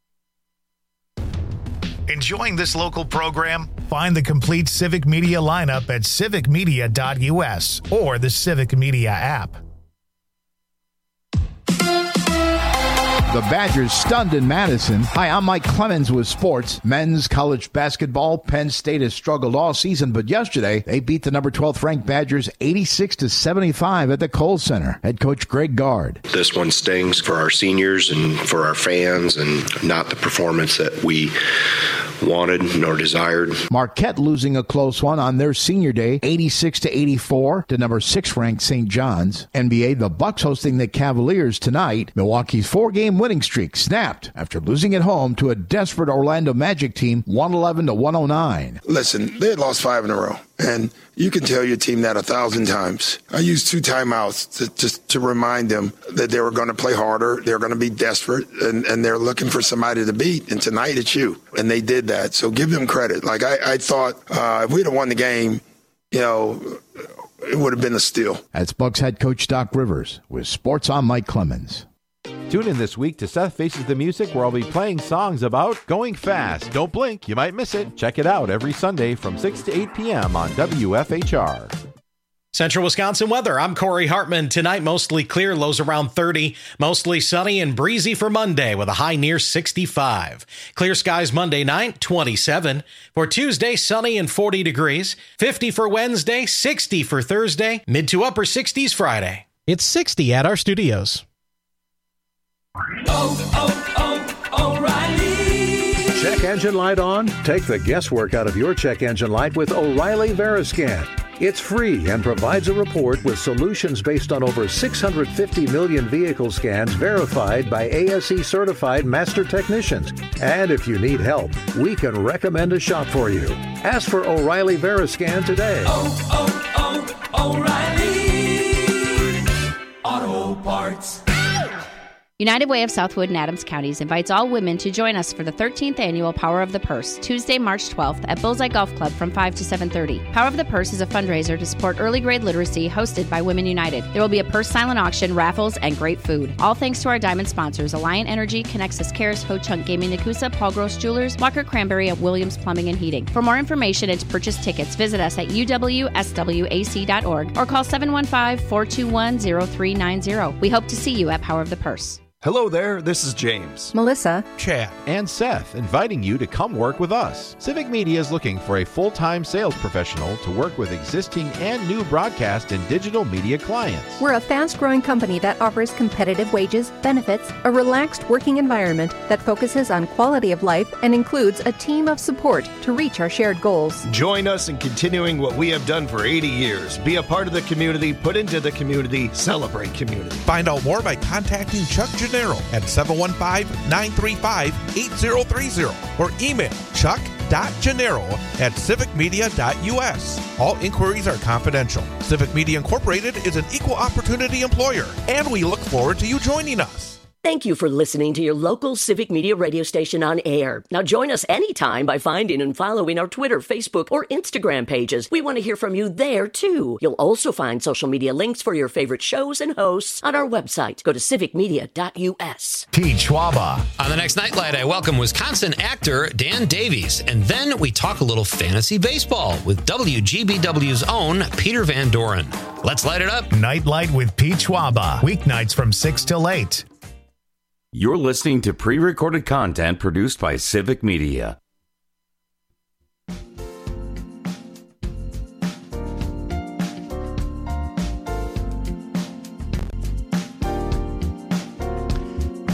Speaker 1: Enjoying this local program? Find the complete Civic Media lineup at civic media dot u s or the Civic Media app.
Speaker 22: The Badgers stunned in Madison. Hi, I'm Mike Clemens with sports. Men's college basketball. Penn State has struggled all season, but yesterday they beat the number twelfth ranked Badgers eighty-six to seventy-five at the Kohl Center. Head coach Greg Gard.
Speaker 23: This one stings for our seniors and for our fans, and not the performance that we wanted nor desired.
Speaker 22: Marquette losing a close one on their senior day, eighty-six to eighty-four to number six ranked Saint John's. N B A, the Bucks hosting the Cavaliers tonight. Milwaukee's four-game winning streak snapped after losing at home to a desperate Orlando Magic team, one eleven to one oh nine.
Speaker 24: Listen, they had lost five in a row, and you can tell your team that a thousand times. I used two timeouts to, just to remind them that they were going to play harder, they're going to be desperate, and, and they're looking for somebody to beat, and tonight it's you. And they did that, so give them credit. Like, I, I thought uh, if we'd have won the game, you know, it would have been a steal.
Speaker 22: That's Bucks head coach Doc Rivers with Sports on Mike Clemens.
Speaker 25: Tune in this week to Seth Faces the Music, where I'll be playing songs about going fast. Don't blink, you might miss it. Check it out every Sunday from six to eight p.m. on W F H R.
Speaker 26: Central Wisconsin weather. I'm Corey Hartman. Tonight, mostly clear, lows around thirty. Mostly sunny and breezy for Monday with a high near sixty-five. Clear skies Monday night, twenty-seven. For Tuesday, sunny and forty degrees. fifty for Wednesday, sixty for Thursday. Mid to upper sixties Friday. It's sixty at our studios.
Speaker 27: Oh, oh, oh, O'Reilly.
Speaker 28: Check engine light on? Take the guesswork out of your check engine light with O'Reilly Veriscan. It's free and provides a report with solutions based on over six hundred fifty million vehicle scans verified by A S E certified master technicians. And if you need help, we can recommend a shop for you. Ask for O'Reilly Veriscan today.
Speaker 27: Oh, oh, oh, O'Reilly Auto Parts.
Speaker 29: United Way of Southwood and Adams Counties invites all women to join us for the thirteenth annual Power of the Purse, Tuesday, March twelfth at Bullseye Golf Club from five to seven thirty. Power of the Purse is a fundraiser to support early grade literacy hosted by Women United. There will be a purse silent auction, raffles, and great food. All thanks to our diamond sponsors, Alliant Energy, Connexus Cares, Ho Chunk Gaming Nakusa, Paul Gross Jewelers, Walker Cranberry, and Williams Plumbing and Heating. For more information and to purchase tickets, visit us at u w s w a c dot org or call seven one five, four two one, zero three nine zero. We hope to see you at Power of the Purse.
Speaker 30: Hello there, this is James,
Speaker 12: Melissa,
Speaker 25: Chad, and Seth inviting you to come work with us. Civic Media is looking for a full-time sales professional to work with existing and new broadcast and digital media clients.
Speaker 31: We're a fast-growing company that offers competitive wages, benefits, a relaxed working environment that focuses on quality of life and includes a team of support to reach our shared goals.
Speaker 30: Join us in continuing what we have done for eighty years. Be a part of the community, put into the community, celebrate community.
Speaker 32: Find out more by contacting Chuck Gennaro at seven one five, nine three five, eight zero three zero or email chuck dot gennaro at civic media dot u s. All inquiries are confidential. Civic Media Incorporated is an equal opportunity employer, and we look forward to you joining us.
Speaker 33: Thank you for listening to your local Civic Media radio station on air. Now join us anytime by finding and following our Twitter, Facebook, or Instagram pages. We want to hear from you there, too. You'll also find social media links for your favorite shows and hosts on our website. Go to civic media dot u s.
Speaker 1: Pete Schwaba.
Speaker 34: On the next Nightlight, I welcome Wisconsin actor Dan Davies. And then we talk a little fantasy baseball with W G B W's own Peter Van Doren. Let's light it up.
Speaker 1: Nightlight with Pete Schwaba. Weeknights from six till eight.
Speaker 18: You're listening to pre-recorded content produced by Civic Media.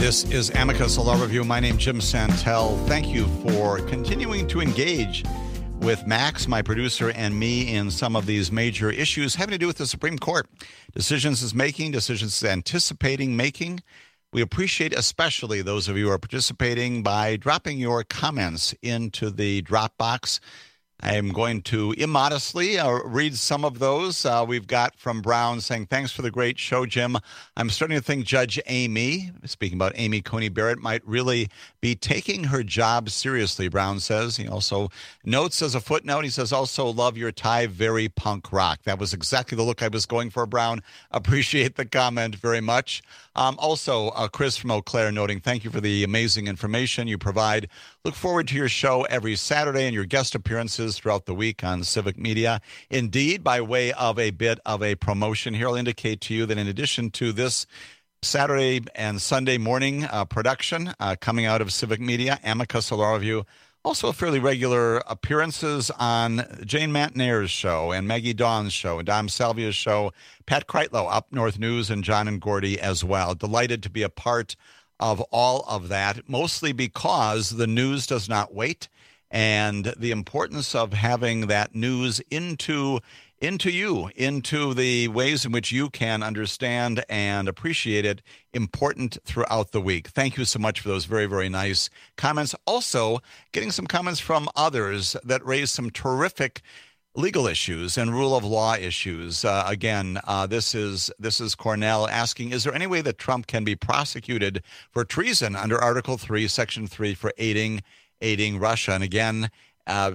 Speaker 2: This is Amicus, a law review. My name is Jim Santel. Thank you for continuing to engage with Max, my producer, and me in some of these major issues having to do with the Supreme Court. Decisions it's making, decisions it's anticipating making. We appreciate especially those of you who are participating by dropping your comments into the drop box. I am going to immodestly uh, read some of those. Uh, we've got from Brown saying, thanks for the great show, Jim. I'm starting to think Judge Amy, speaking about Amy Coney Barrett, might really be taking her job seriously, Brown says. He also notes as a footnote, he says, also love your tie, very punk rock. That was exactly the look I was going for, Brown. Appreciate the comment very much. Um, also, uh, Chris from Eau Claire noting, thank you for the amazing information you provide. Look forward to your show every Saturday and your guest appearances throughout the week on Civic Media. Indeed, by way of a bit of a promotion here, I'll indicate to you that in addition to this Saturday and Sunday morning uh, production uh, coming out of Civic Media, Amicus, a law review, also fairly regular appearances on Jane Mantner's show and Maggie Dawn's show and Dom Salvia's show, Pat Kreitlow, Up North News, and John and Gordy as well. Delighted to be a part of all of that, mostly because the news does not wait, and the importance of having that news into into you, into the ways in which you can understand and appreciate it, important throughout the week. Thank you so much for those very, very nice comments. Also, getting some comments from others that raise some terrific legal issues and rule of law issues. Uh, again, uh, this is this is Cornell asking, is there any way that Trump can be prosecuted for treason under Article three, Section three for aiding aiding Russia? And again, uh,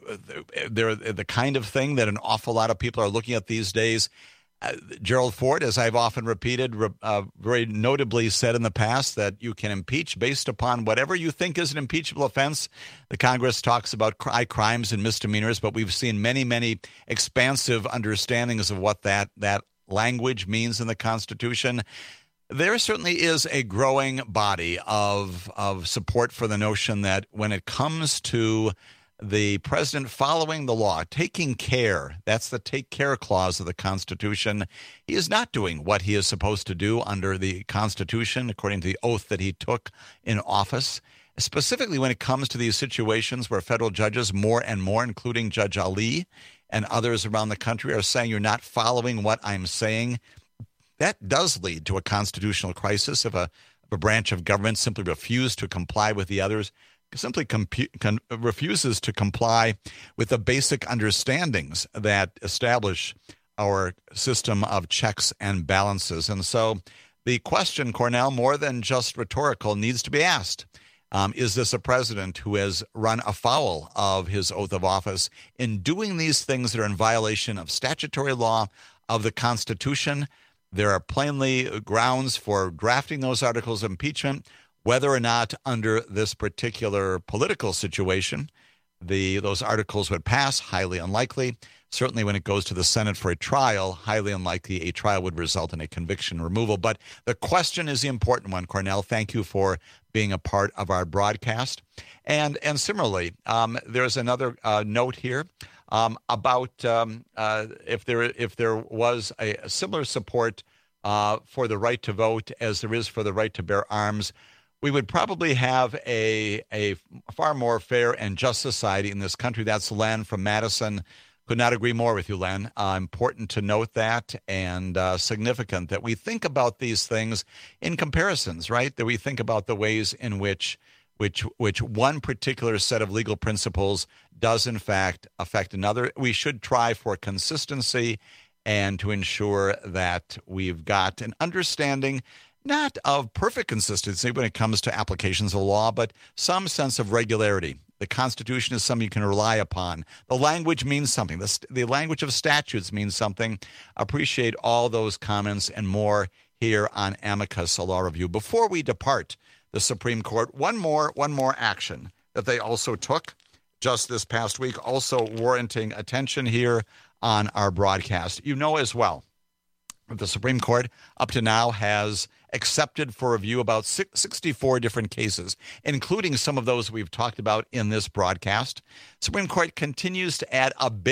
Speaker 2: they're the kind of thing that an awful lot of people are looking at these days. Uh, Gerald Ford, as I've often repeated, uh, very notably said in the past that you can impeach based upon whatever you think is an impeachable offense. The Congress talks about high crimes and misdemeanors, but we've seen many, many expansive understandings of what that, that language means in the Constitution. There certainly is a growing body of, of support for the notion that when it comes to the president following the law, taking care, that's the take care clause of the Constitution. He is not doing what he is supposed to do under the Constitution, according to the oath that he took in office, specifically when it comes to these situations where federal judges, more and more, including Judge Ali and others around the country, are saying you're not following what I'm saying. That does lead to a constitutional crisis if a, if a branch of government simply refuses to comply with the others. simply compu- con- refuses to comply with the basic understandings that establish our system of checks and balances. And so the question, Cornell, more than just rhetorical, needs to be asked. Um, is this a president who has run afoul of his oath of office in doing these things that are in violation of statutory law, of the Constitution? There are plainly grounds for drafting those articles of impeachment. Whether or not under this particular political situation, the those articles would pass, highly unlikely. Certainly when it goes to the Senate for a trial, highly unlikely a trial would result in a conviction removal. But the question is the important one, Cornell. Thank you for being a part of our broadcast. And and similarly, um, there's another uh, note here um, about um, uh, if there if there was a, a similar support uh, for the right to vote as there is for the right to bear arms, we would probably have a a far more fair and just society in this country. That's Len from Madison. Could not agree more with you, Len. Uh, important to note that, and uh, significant that we think about these things in comparisons, right? That we think about the ways in which which which one particular set of legal principles does in fact affect another. We should try for consistency and to ensure that we've got an understanding not of perfect consistency when it comes to applications of law, but some sense of regularity. The Constitution is something you can rely upon. The language means something. The, st- the language of statutes means something. Appreciate all those comments and more here on Amicus, a law review. Before we depart the Supreme Court, one more, one more action that they also took just this past week, also warranting attention here on our broadcast. You know as well, the Supreme Court up to now has accepted for review about sixty-four different cases, including some of those we've talked about in this broadcast. Supreme Court continues to add a bit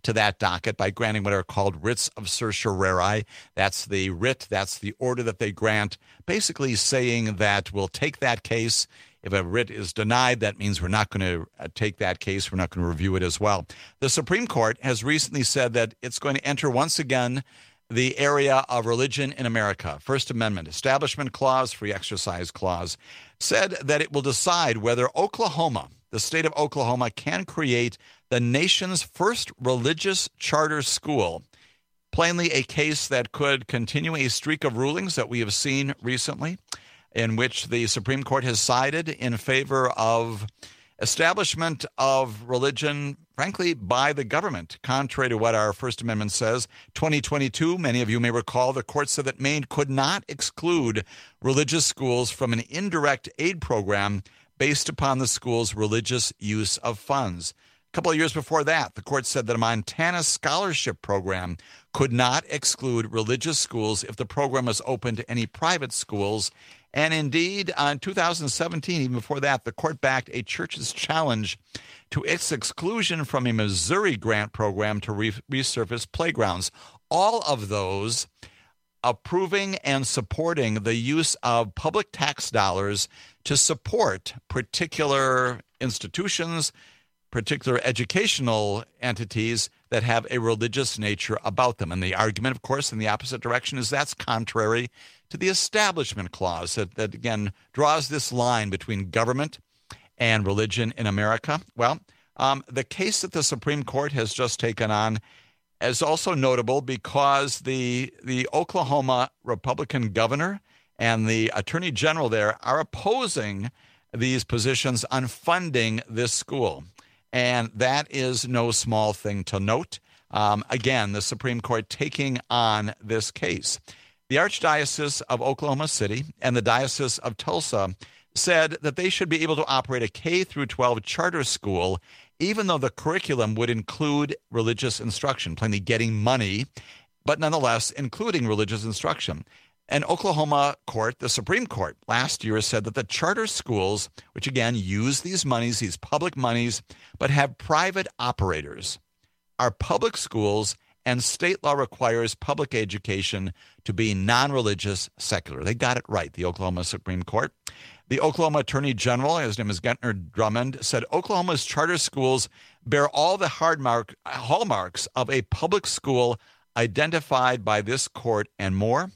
Speaker 2: to that docket by granting what are called writs of certiorari. That's the writ, that's the order that they grant, basically saying that we'll take that case. If a writ is denied, that means we're not going to take that case. We're not going to review it as well. The Supreme Court has recently said that it's going to enter once again the area of religion in America. First Amendment, Establishment Clause, Free Exercise Clause, said that it will decide whether Oklahoma, the state of Oklahoma, can create the nation's first religious charter school. Plainly a case that could continue a streak of rulings that we have seen recently, in which the Supreme Court has sided in favor of establishment of religion, frankly, by the government, contrary to what our First Amendment says. twenty twenty-two, many of you may recall, the court said that Maine could not exclude religious schools from an indirect aid program based upon the school's religious use of funds. A couple of years before that, the court said that a Montana scholarship program could not exclude religious schools if the program was open to any private schools. And indeed, in two thousand seventeen, even before that, the court backed a church's challenge to its exclusion from a Missouri grant program to re- resurface playgrounds. All of those approving and supporting the use of public tax dollars to support particular institutions, particular educational entities that have a religious nature about them. And the argument, of course, in the opposite direction is that's contrary to the Establishment Clause that, that again, draws this line between government and religion in America. Well, um, the case that the Supreme Court has just taken on is also notable because the the Oklahoma Republican governor and the attorney general there are opposing these positions on funding this school. And that is no small thing to note. Um, again, the Supreme Court taking on this case. The Archdiocese of Oklahoma City and the Diocese of Tulsa said that they should be able to operate a K through twelve charter school, even though the curriculum would include religious instruction, plainly getting money, but nonetheless including religious instruction. An Oklahoma court, the Supreme Court, last year said that the charter schools, which again use these monies, these public monies, but have private operators, are public schools, and state law requires public education to be non-religious, secular. They got it right, the Oklahoma Supreme Court. The Oklahoma Attorney General, his name is Gentner Drummond, said Oklahoma's charter schools bear all the hard mark, hallmarks of a public school identified by this court and more.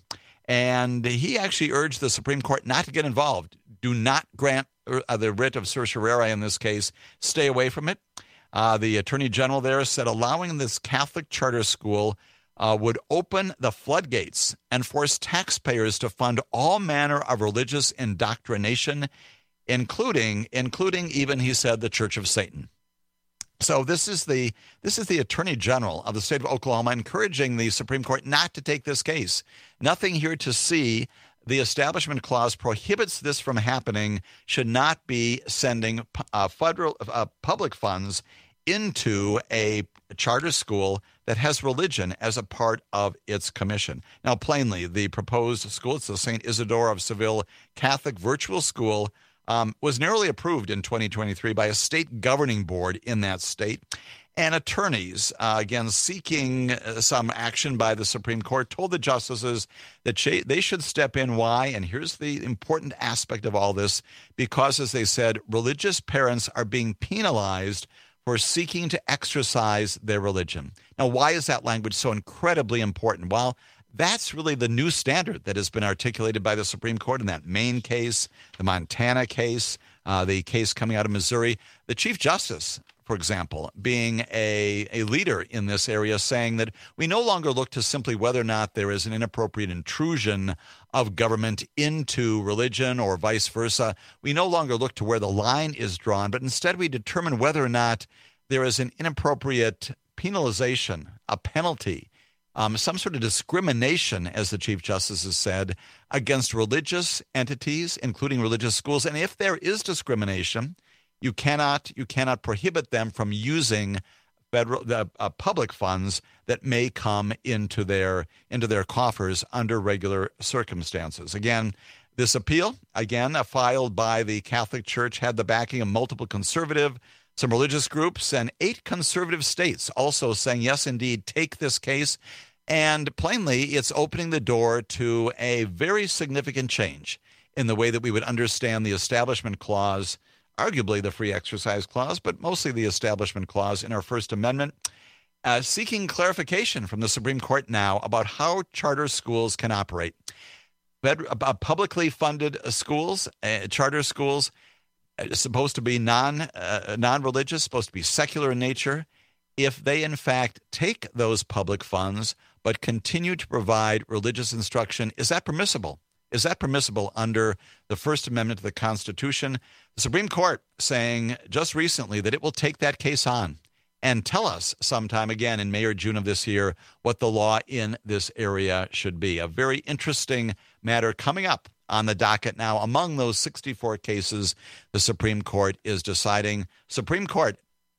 Speaker 2: And he actually urged the Supreme Court not to get involved. Do not grant the writ of certiorari in this case. Stay away from it. Uh, the Attorney General there said allowing this Catholic charter school uh, would open the floodgates and force taxpayers to fund all manner of religious indoctrination, including, including even, he said, the Church of Satan. So this is the this is the Attorney General of the state of Oklahoma encouraging the Supreme Court not to take this case. Nothing here to see. The Establishment Clause prohibits this from happening, should not be sending uh, federal uh, public funds into a charter school that has religion as a part of its commission. Now, plainly, the proposed school, it's the Saint Isidore of Seville Catholic Virtual School, um, was narrowly approved in twenty twenty-three by a state governing board in that state. And attorneys, uh, again, seeking uh, some action by the Supreme Court, told the justices that sh- they should step in. Why? And here's the important aspect of all this, because, as they said, religious parents are being penalized for seeking to exercise their religion. Now, why is that language so incredibly important? Well, that's really the new standard that has been articulated by the Supreme Court in that Maine case, the Montana case, uh, the case coming out of Missouri. The Chief Justice, for example, being a, a leader in this area, saying that we no longer look to simply whether or not there is an inappropriate intrusion of government into religion or vice versa. We no longer look to where the line is drawn, but instead we determine whether or not there is an inappropriate penalization, a penalty, um, some sort of discrimination, as the Chief Justice has said, against religious entities, including religious schools. And if there is discrimination, You cannot you cannot prohibit them from using federal uh, uh, public funds that may come into their into their coffers under regular circumstances. Again, this appeal, again, uh, filed by the Catholic Church, had the backing of multiple conservative, some religious groups, and eight conservative states also saying, yes, indeed, take this case. And plainly, it's opening the door to a very significant change in the way that we would understand the Establishment Clause, arguably the Free Exercise Clause, but mostly the Establishment Clause in our First Amendment, uh, seeking clarification from the Supreme Court now about how charter schools can operate. Fed, uh, publicly funded schools, uh, charter schools, uh, supposed to be non, uh, non-religious, supposed to be secular in nature, if they in fact take those public funds but continue to provide religious instruction, is that permissible? Is that permissible under the First Amendment to the Constitution? The Supreme Court saying just recently that it will take that case on and tell us sometime again in May or June of this year what the law in this area should be. A very interesting matter coming up on the docket now. Among those sixty-four cases the Supreme Court is deciding. Supreme Court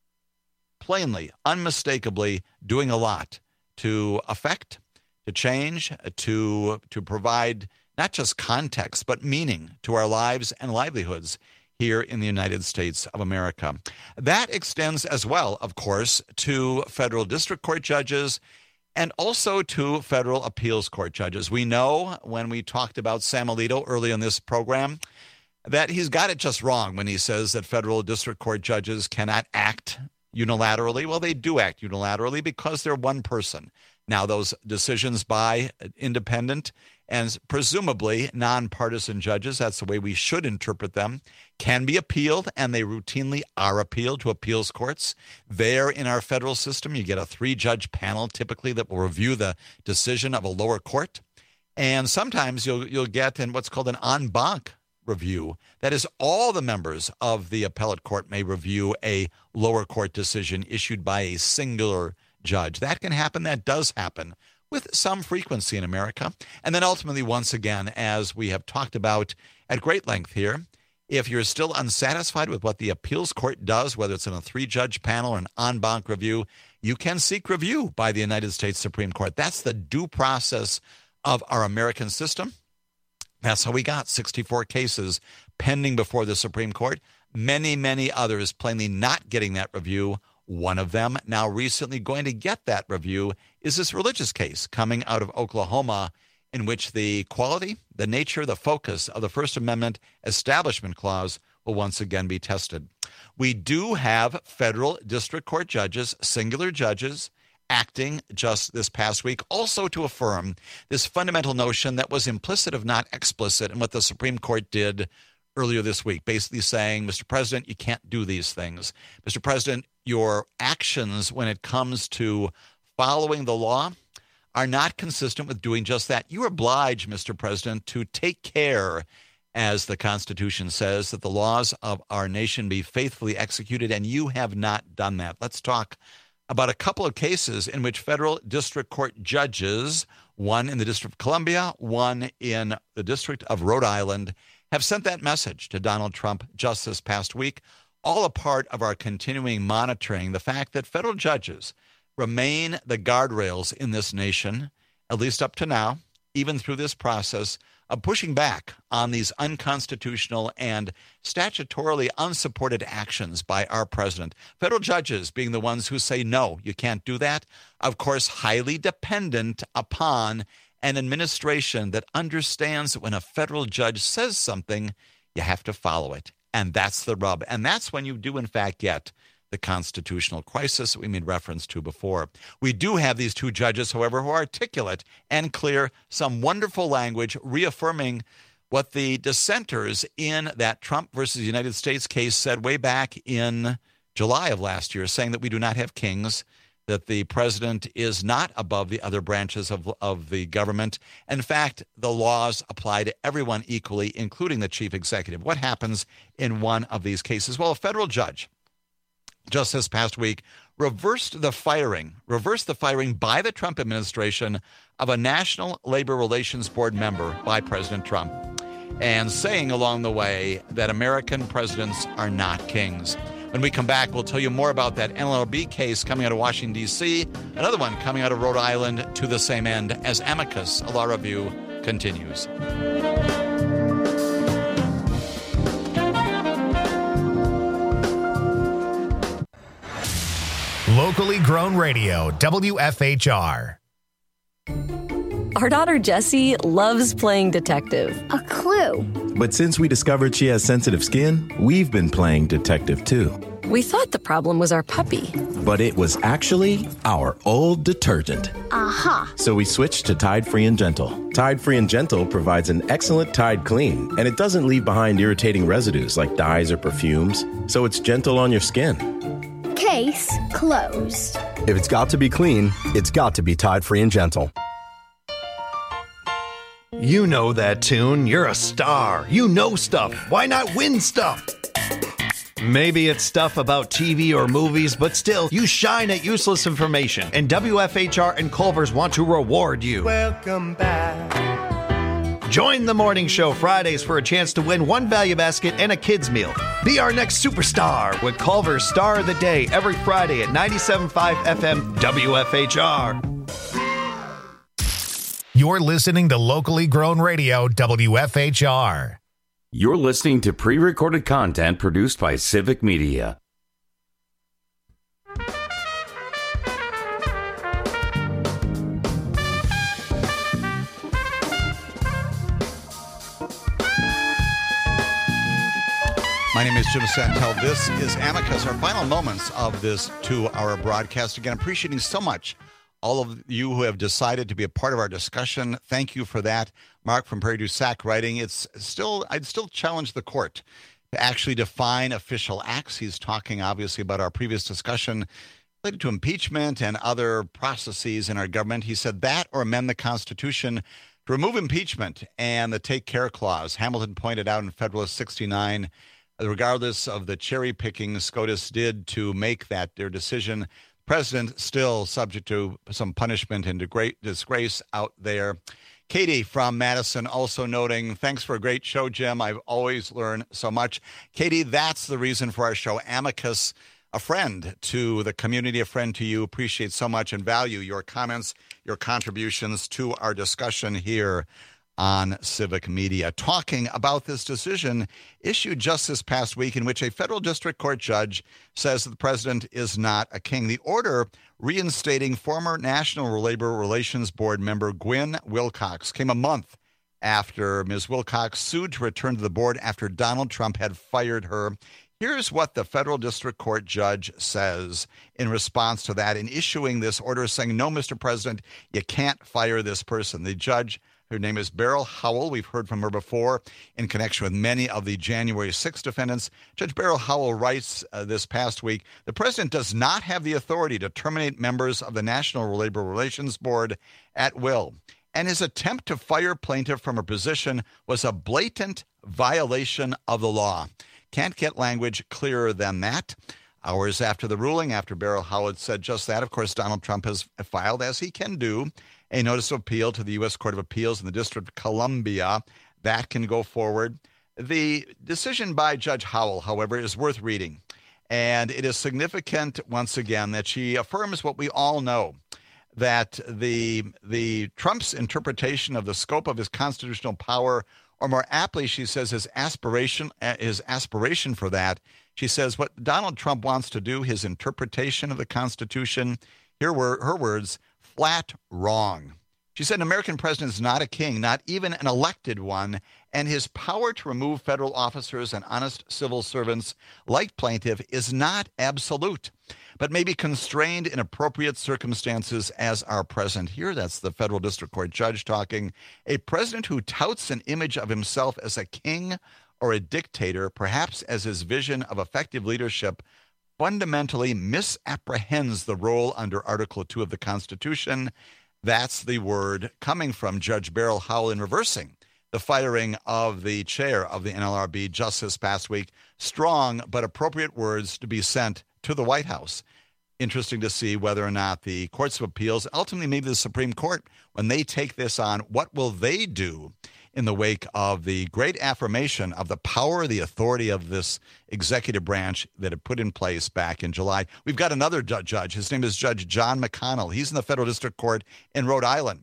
Speaker 2: plainly, unmistakably doing a lot to affect, to change, to to provide not just context, but meaning to our lives and livelihoods here in the United States of America. That extends as well, of course, to federal district court judges and also to federal appeals court judges. We know when we talked about Sam Alito early in this program that he's got it just wrong when he says that federal district court judges cannot act unilaterally. Well, they do act unilaterally because they're one person. Now, those decisions by independent and presumably nonpartisan judges, that's the way we should interpret them, can be appealed, and they routinely are appealed to appeals courts. There in our federal system, you get a three-judge panel typically that will review the decision of a lower court. And sometimes you'll you'll get in what's called an en banc review. That is, all the members of the appellate court may review a lower court decision issued by a singular judge. That can happen. That does happen with some frequency in America. And then ultimately, once again, as we have talked about at great length here, if you're still unsatisfied with what the appeals court does, whether it's in a three-judge panel or an en banc review, you can seek review by the United States Supreme Court. That's the due process of our American system. That's how we got sixty-four cases pending before the Supreme Court. Many, many others plainly not getting that review. One of them now recently going to get that review is this religious case coming out of Oklahoma, in which the quality, the nature, the focus of the First Amendment Establishment Clause will once again be tested. We do have federal district court judges, singular judges, acting just this past week, also to affirm this fundamental notion that was implicit, if not explicit, in what the Supreme Court did earlier this week, basically saying, Mister President, you can't do these things. Mister President, your actions when it comes to following the law are not consistent with doing just that. You are obliged, Mister President, to take care, as the Constitution says, that the laws of our nation be faithfully executed, and you have not done that. Let's talk about a couple of cases in which federal district court judges, one in the District of Columbia, one in the District of Rhode Island, have sent that message to Donald Trump just this past week, all a part of our continuing monitoring the fact that federal judges remain the guardrails in this nation, at least up to now, even through this process of pushing back on these unconstitutional and statutorily unsupported actions by our president. Federal judges being the ones who say, no, you can't do that. Of course, highly dependent upon an administration that understands that when a federal judge says something, you have to follow it. And that's the rub. And that's when you do, in fact, get the constitutional crisis that we made reference to before. We do have these two judges, however, who are articulate and clear, some wonderful language reaffirming what the dissenters in that Trump versus United States case said way back in July of last year, saying that we do not have kings, that the president is not above the other branches of, of the government. In fact, the laws apply to everyone equally, including the chief executive. What happens in one of these cases? Well, a federal judge just this past week reversed the firing, reversed the firing by the Trump administration of a National Labor Relations Board member by President Trump, and saying along the way that American presidents are not kings. When we come back, we'll tell you more about that N L R B case coming out of Washington, D C, another one coming out of Rhode Island to the same end as Amicus, a law review, continues.
Speaker 1: Locally grown radio, W F H R.
Speaker 5: Our daughter Jessie loves playing detective.
Speaker 6: A clue.
Speaker 7: But since we discovered she has sensitive skin, we've been playing detective too.
Speaker 5: We thought the problem was our puppy.
Speaker 7: But it was actually our old detergent.
Speaker 6: Aha.
Speaker 7: So we switched to Tide Free and Gentle. Tide Free and Gentle provides an excellent Tide clean, and it doesn't leave behind irritating residues like dyes or perfumes, so it's gentle on your skin.
Speaker 6: Case closed.
Speaker 8: If it's got to be clean, it's got to be Tide Free and Gentle.
Speaker 30: You know that tune. You're a star. You know stuff. Why not win stuff? Maybe it's stuff about T V or movies, but still, you shine at useless information, and W F H R and Culver's want to reward you.
Speaker 27: Welcome back.
Speaker 30: Join the morning show Fridays for a chance to win one value basket and a kid's meal. Be our next superstar with Culver's Star of the Day every Friday at ninety-seven point five F M W F H R.
Speaker 1: You're listening to locally grown radio, W F H R.
Speaker 18: You're listening to pre-recorded content produced by Civic Media.
Speaker 2: My name is Jim Santel. This is Amicus, our final moments of this two-hour broadcast. Again, appreciating so much all of you who have decided to be a part of our discussion. Thank you for that. Mark from Prairie du Sac writing, it's still, I'd still challenge the court to actually define official acts. He's talking, obviously, about our previous discussion related to impeachment and other processes in our government. He said that or amend the Constitution to remove impeachment and the take care clause. Hamilton pointed out in Federalist sixty-nine, regardless of the cherry picking SCOTUS did to make that their decision, president still subject to some punishment and disgrace out there. Katie from Madison also noting, thanks for a great show, Jim. I've always learned so much. Katie, that's the reason for our show. Amicus, a friend to the community, a friend to you. Appreciate so much and value your comments, your contributions to our discussion here on Civic Media, talking about this decision issued just this past week in which a federal district court judge says that the president is not a king. The order reinstating former National Labor Relations Board member Gwen Wilcox came a month after Miz Wilcox sued to return to the board after Donald Trump had fired her. Here's what the federal district court judge says in response to that in issuing this order saying, no, Mister President, you can't fire this person. The judge, her name is Beryl Howell. We've heard from her before in connection with many of the January sixth defendants. Judge Beryl Howell writes uh, this past week, the president does not have the authority to terminate members of the National Labor Relations Board at will, and his attempt to fire plaintiff from her position was a blatant violation of the law. Can't get language clearer than that. Hours after the ruling, after Beryl Howell said just that, of course, Donald Trump has filed, as he can do, a notice of appeal to the U S Court of Appeals in the District of Columbia. That can go forward. The decision by Judge Howell, however, is worth reading. And it is significant, once again, that she affirms what we all know, that the, the Trump's interpretation of the scope of his constitutional power, or more aptly, she says his aspiration, his aspiration for that, she says what Donald Trump wants to do, his interpretation of the Constitution, here were her words, flat wrong. She said an American president is not a king, not even an elected one, and his power to remove federal officers and honest civil servants like plaintiff is not absolute, but may be constrained in appropriate circumstances as are present here. That's the federal district court judge talking. A president who touts an image of himself as a king or a dictator, perhaps as his vision of effective leadership, fundamentally misapprehends the role under Article two of the Constitution. That's the word coming from Judge Beryl Howell in reversing the firing of the chair of the N L R B just this past week. Strong but appropriate words to be sent to the White House. Interesting to see whether or not the courts of appeals, ultimately maybe the Supreme Court, when they take this on, what will they do in the wake of the great affirmation of the power, the authority of this executive branch that it put in place back in July. We've got another judge. His name is Judge John McConnell. He's in the Federal District Court in Rhode Island.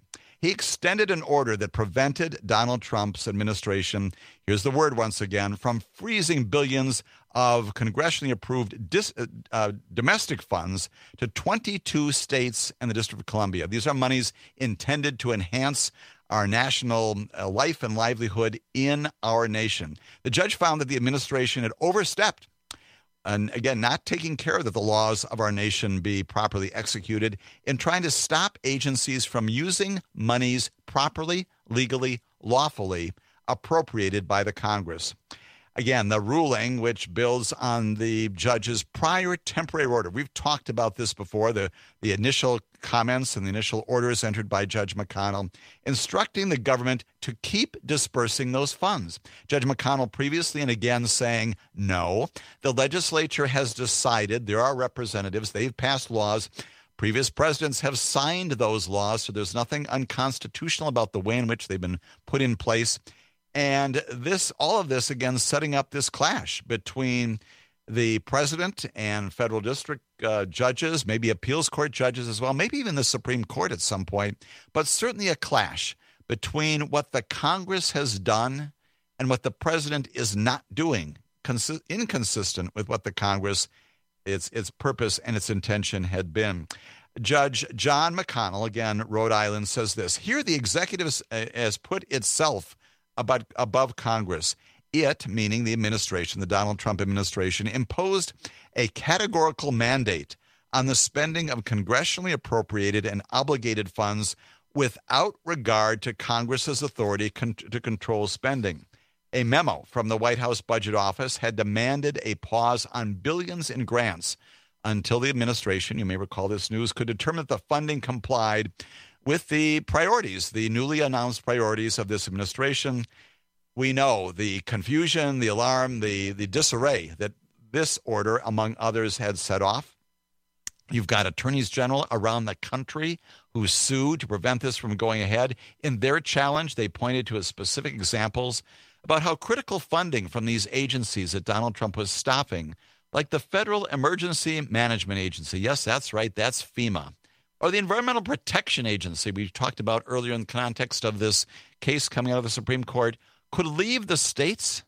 Speaker 2: He extended an order that prevented Donald Trump's administration, here's the word once again, from freezing billions of congressionally approved dis, uh, domestic funds to twenty-two states and the District of Columbia. These are monies intended to enhance our national uh, life and livelihood in our nation. The judge found that the administration had overstepped, and again, not taking care that the laws of our nation be properly executed in trying to stop agencies from using monies properly, legally, lawfully appropriated by the Congress. Again, the ruling, which builds on the judge's prior temporary order. We've talked about this before, the, the initial comments and the initial orders entered by Judge McConnell, instructing the government to keep dispersing those funds. Judge McConnell previously and again saying, no, the legislature has decided, there are representatives, they've passed laws. Previous presidents have signed those laws, so there's nothing unconstitutional about the way in which they've been put in place. And this, all of this, again, setting up this clash between the president and federal district uh, judges, maybe appeals court judges as well, maybe even the Supreme Court at some point, but certainly a clash between what the Congress has done and what the president is not doing, cons- inconsistent with what the Congress, its its purpose and its intention had been. Judge John McConnell, again, Rhode Island, says this: here the executive has put itself about above Congress. It, meaning the administration, the Donald Trump administration, imposed a categorical mandate on the spending of congressionally appropriated and obligated funds without regard to Congress's authority con- to control spending. A memo from the White House Budget Office had demanded a pause on billions in grants until the administration, you may recall this news, could determine that the funding complied with the priorities, the newly announced priorities of this administration. We know the confusion, the alarm, the, the disarray that this order, among others, had set off. You've got attorneys general around the country who sued to prevent this from going ahead. In their challenge, they pointed to specific examples about how critical funding from these agencies that Donald Trump was stopping, like the Federal Emergency Management Agency, yes, that's right, that's FEMA, or the Environmental Protection Agency we talked about earlier in the context of this case coming out of the Supreme Court, could leave the states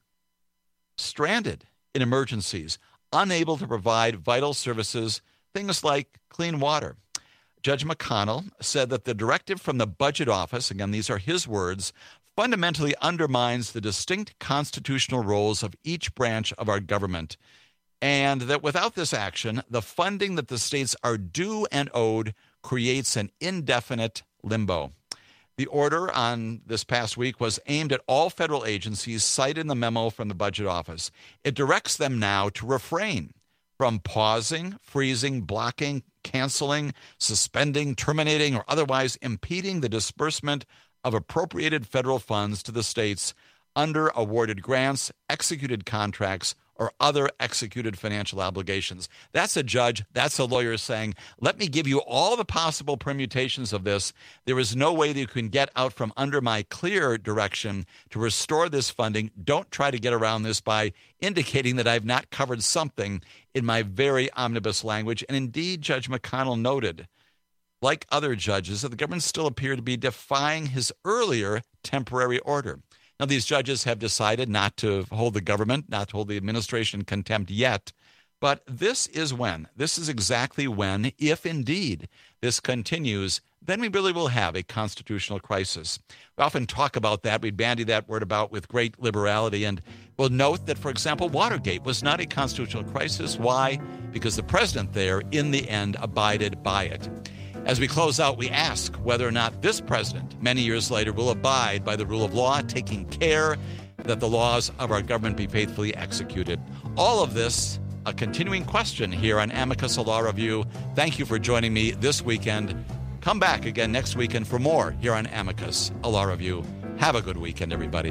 Speaker 2: stranded in emergencies, unable to provide vital services, things like clean water. Judge McConnell said that the directive from the Budget Office, again, these are his words, fundamentally undermines the distinct constitutional roles of each branch of our government, and that without this action, the funding that the states are due and owed creates an indefinite limbo. The order on this past week was aimed at all federal agencies cited in the memo from the Budget Office. It directs them now to refrain from pausing, freezing, blocking, canceling, suspending, terminating, or otherwise impeding the disbursement of appropriated federal funds to the states under awarded grants, executed contracts, or other executed financial obligations. That's a judge, that's a lawyer saying, let me give you all the possible permutations of this. There is no way that you can get out from under my clear direction to restore this funding. Don't try to get around this by indicating that I've not covered something in my very omnibus language. And indeed, Judge McConnell noted, like other judges, that the government still appeared to be defying his earlier temporary order. Now, these judges have decided not to hold the government, not to hold the administration in contempt yet, but this is when, this is exactly when, if indeed this continues, then we really will have a constitutional crisis. We often talk about that. We bandy that word about with great liberality, and we'll note that, for example, Watergate was not a constitutional crisis. Why? Because the president there, in the end, abided by it. As we close out, we ask whether or not this president, many years later, will abide by the rule of law, taking care that the laws of our government be faithfully executed. All of this, a continuing question here on Amicus, a Law Review. Thank you for joining me this weekend. Come back again next weekend for more here on Amicus, a Law Review. Have a good weekend, everybody.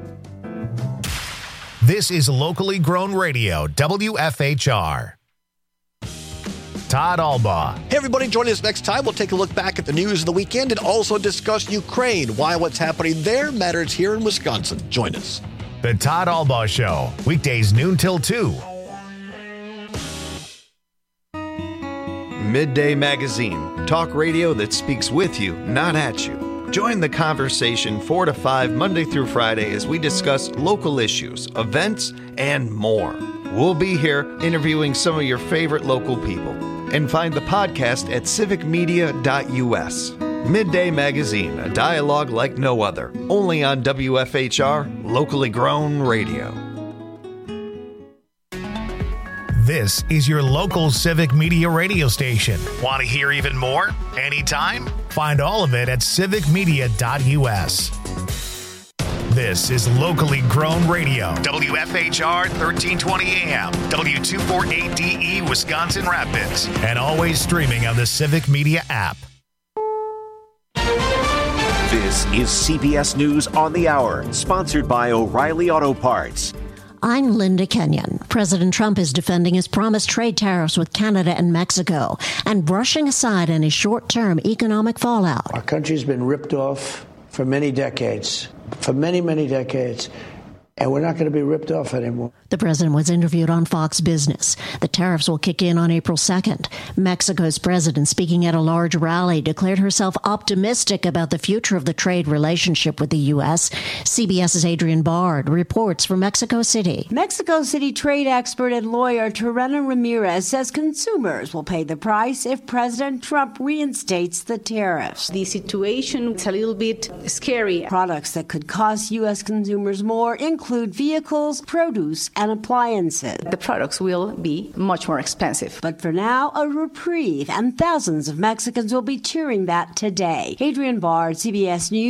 Speaker 1: This is locally grown radio, W F H R. Todd Albaugh.
Speaker 3: Hey, everybody, join us next time. We'll take a look back at the news of the weekend and also discuss Ukraine, why what's happening there matters here in Wisconsin. Join us.
Speaker 1: The Todd Albaugh Show, weekdays noon till two.
Speaker 30: Midday Magazine. Talk radio that speaks with you, not at you. Join the conversation four to five Monday through Friday as we discuss local issues, events, and more. We'll be here interviewing some of your favorite local people. And find the podcast at civic media dot u s. Midday Magazine, a dialogue like no other. Only on W F H R, locally grown radio.
Speaker 1: This is your local Civic Media radio station. Want to hear even more? Anytime? Find all of it at civic media dot u s. This is locally grown radio. W F H R thirteen twenty A M, W two forty-eight D E, Wisconsin Rapids, and always streaming on the Civic Media app.
Speaker 4: This is C B S News on the Hour, sponsored by O'Reilly Auto Parts.
Speaker 9: I'm Linda Kenyon. President Trump is defending his promised trade tariffs with Canada and Mexico and brushing aside any short-term economic fallout.
Speaker 10: Our country's been ripped off for many decades, for many, many decades. And we're not going to be ripped off anymore.
Speaker 9: The president was interviewed on Fox Business. The tariffs will kick in on April second. Mexico's president, speaking at a large rally, declared herself optimistic about the future of the trade relationship with the U S. CBS's Adrian Bard reports from Mexico City.
Speaker 11: Mexico City trade expert and lawyer Terena Ramirez says consumers will pay the price if President Trump reinstates the tariffs.
Speaker 13: The situation is a little bit scary.
Speaker 11: Products that could cost U S consumers more include include vehicles, produce, and appliances.
Speaker 13: The products will be much more expensive.
Speaker 11: But for now, a reprieve, and thousands of Mexicans will be cheering that today. Adrian Bard, C B S News.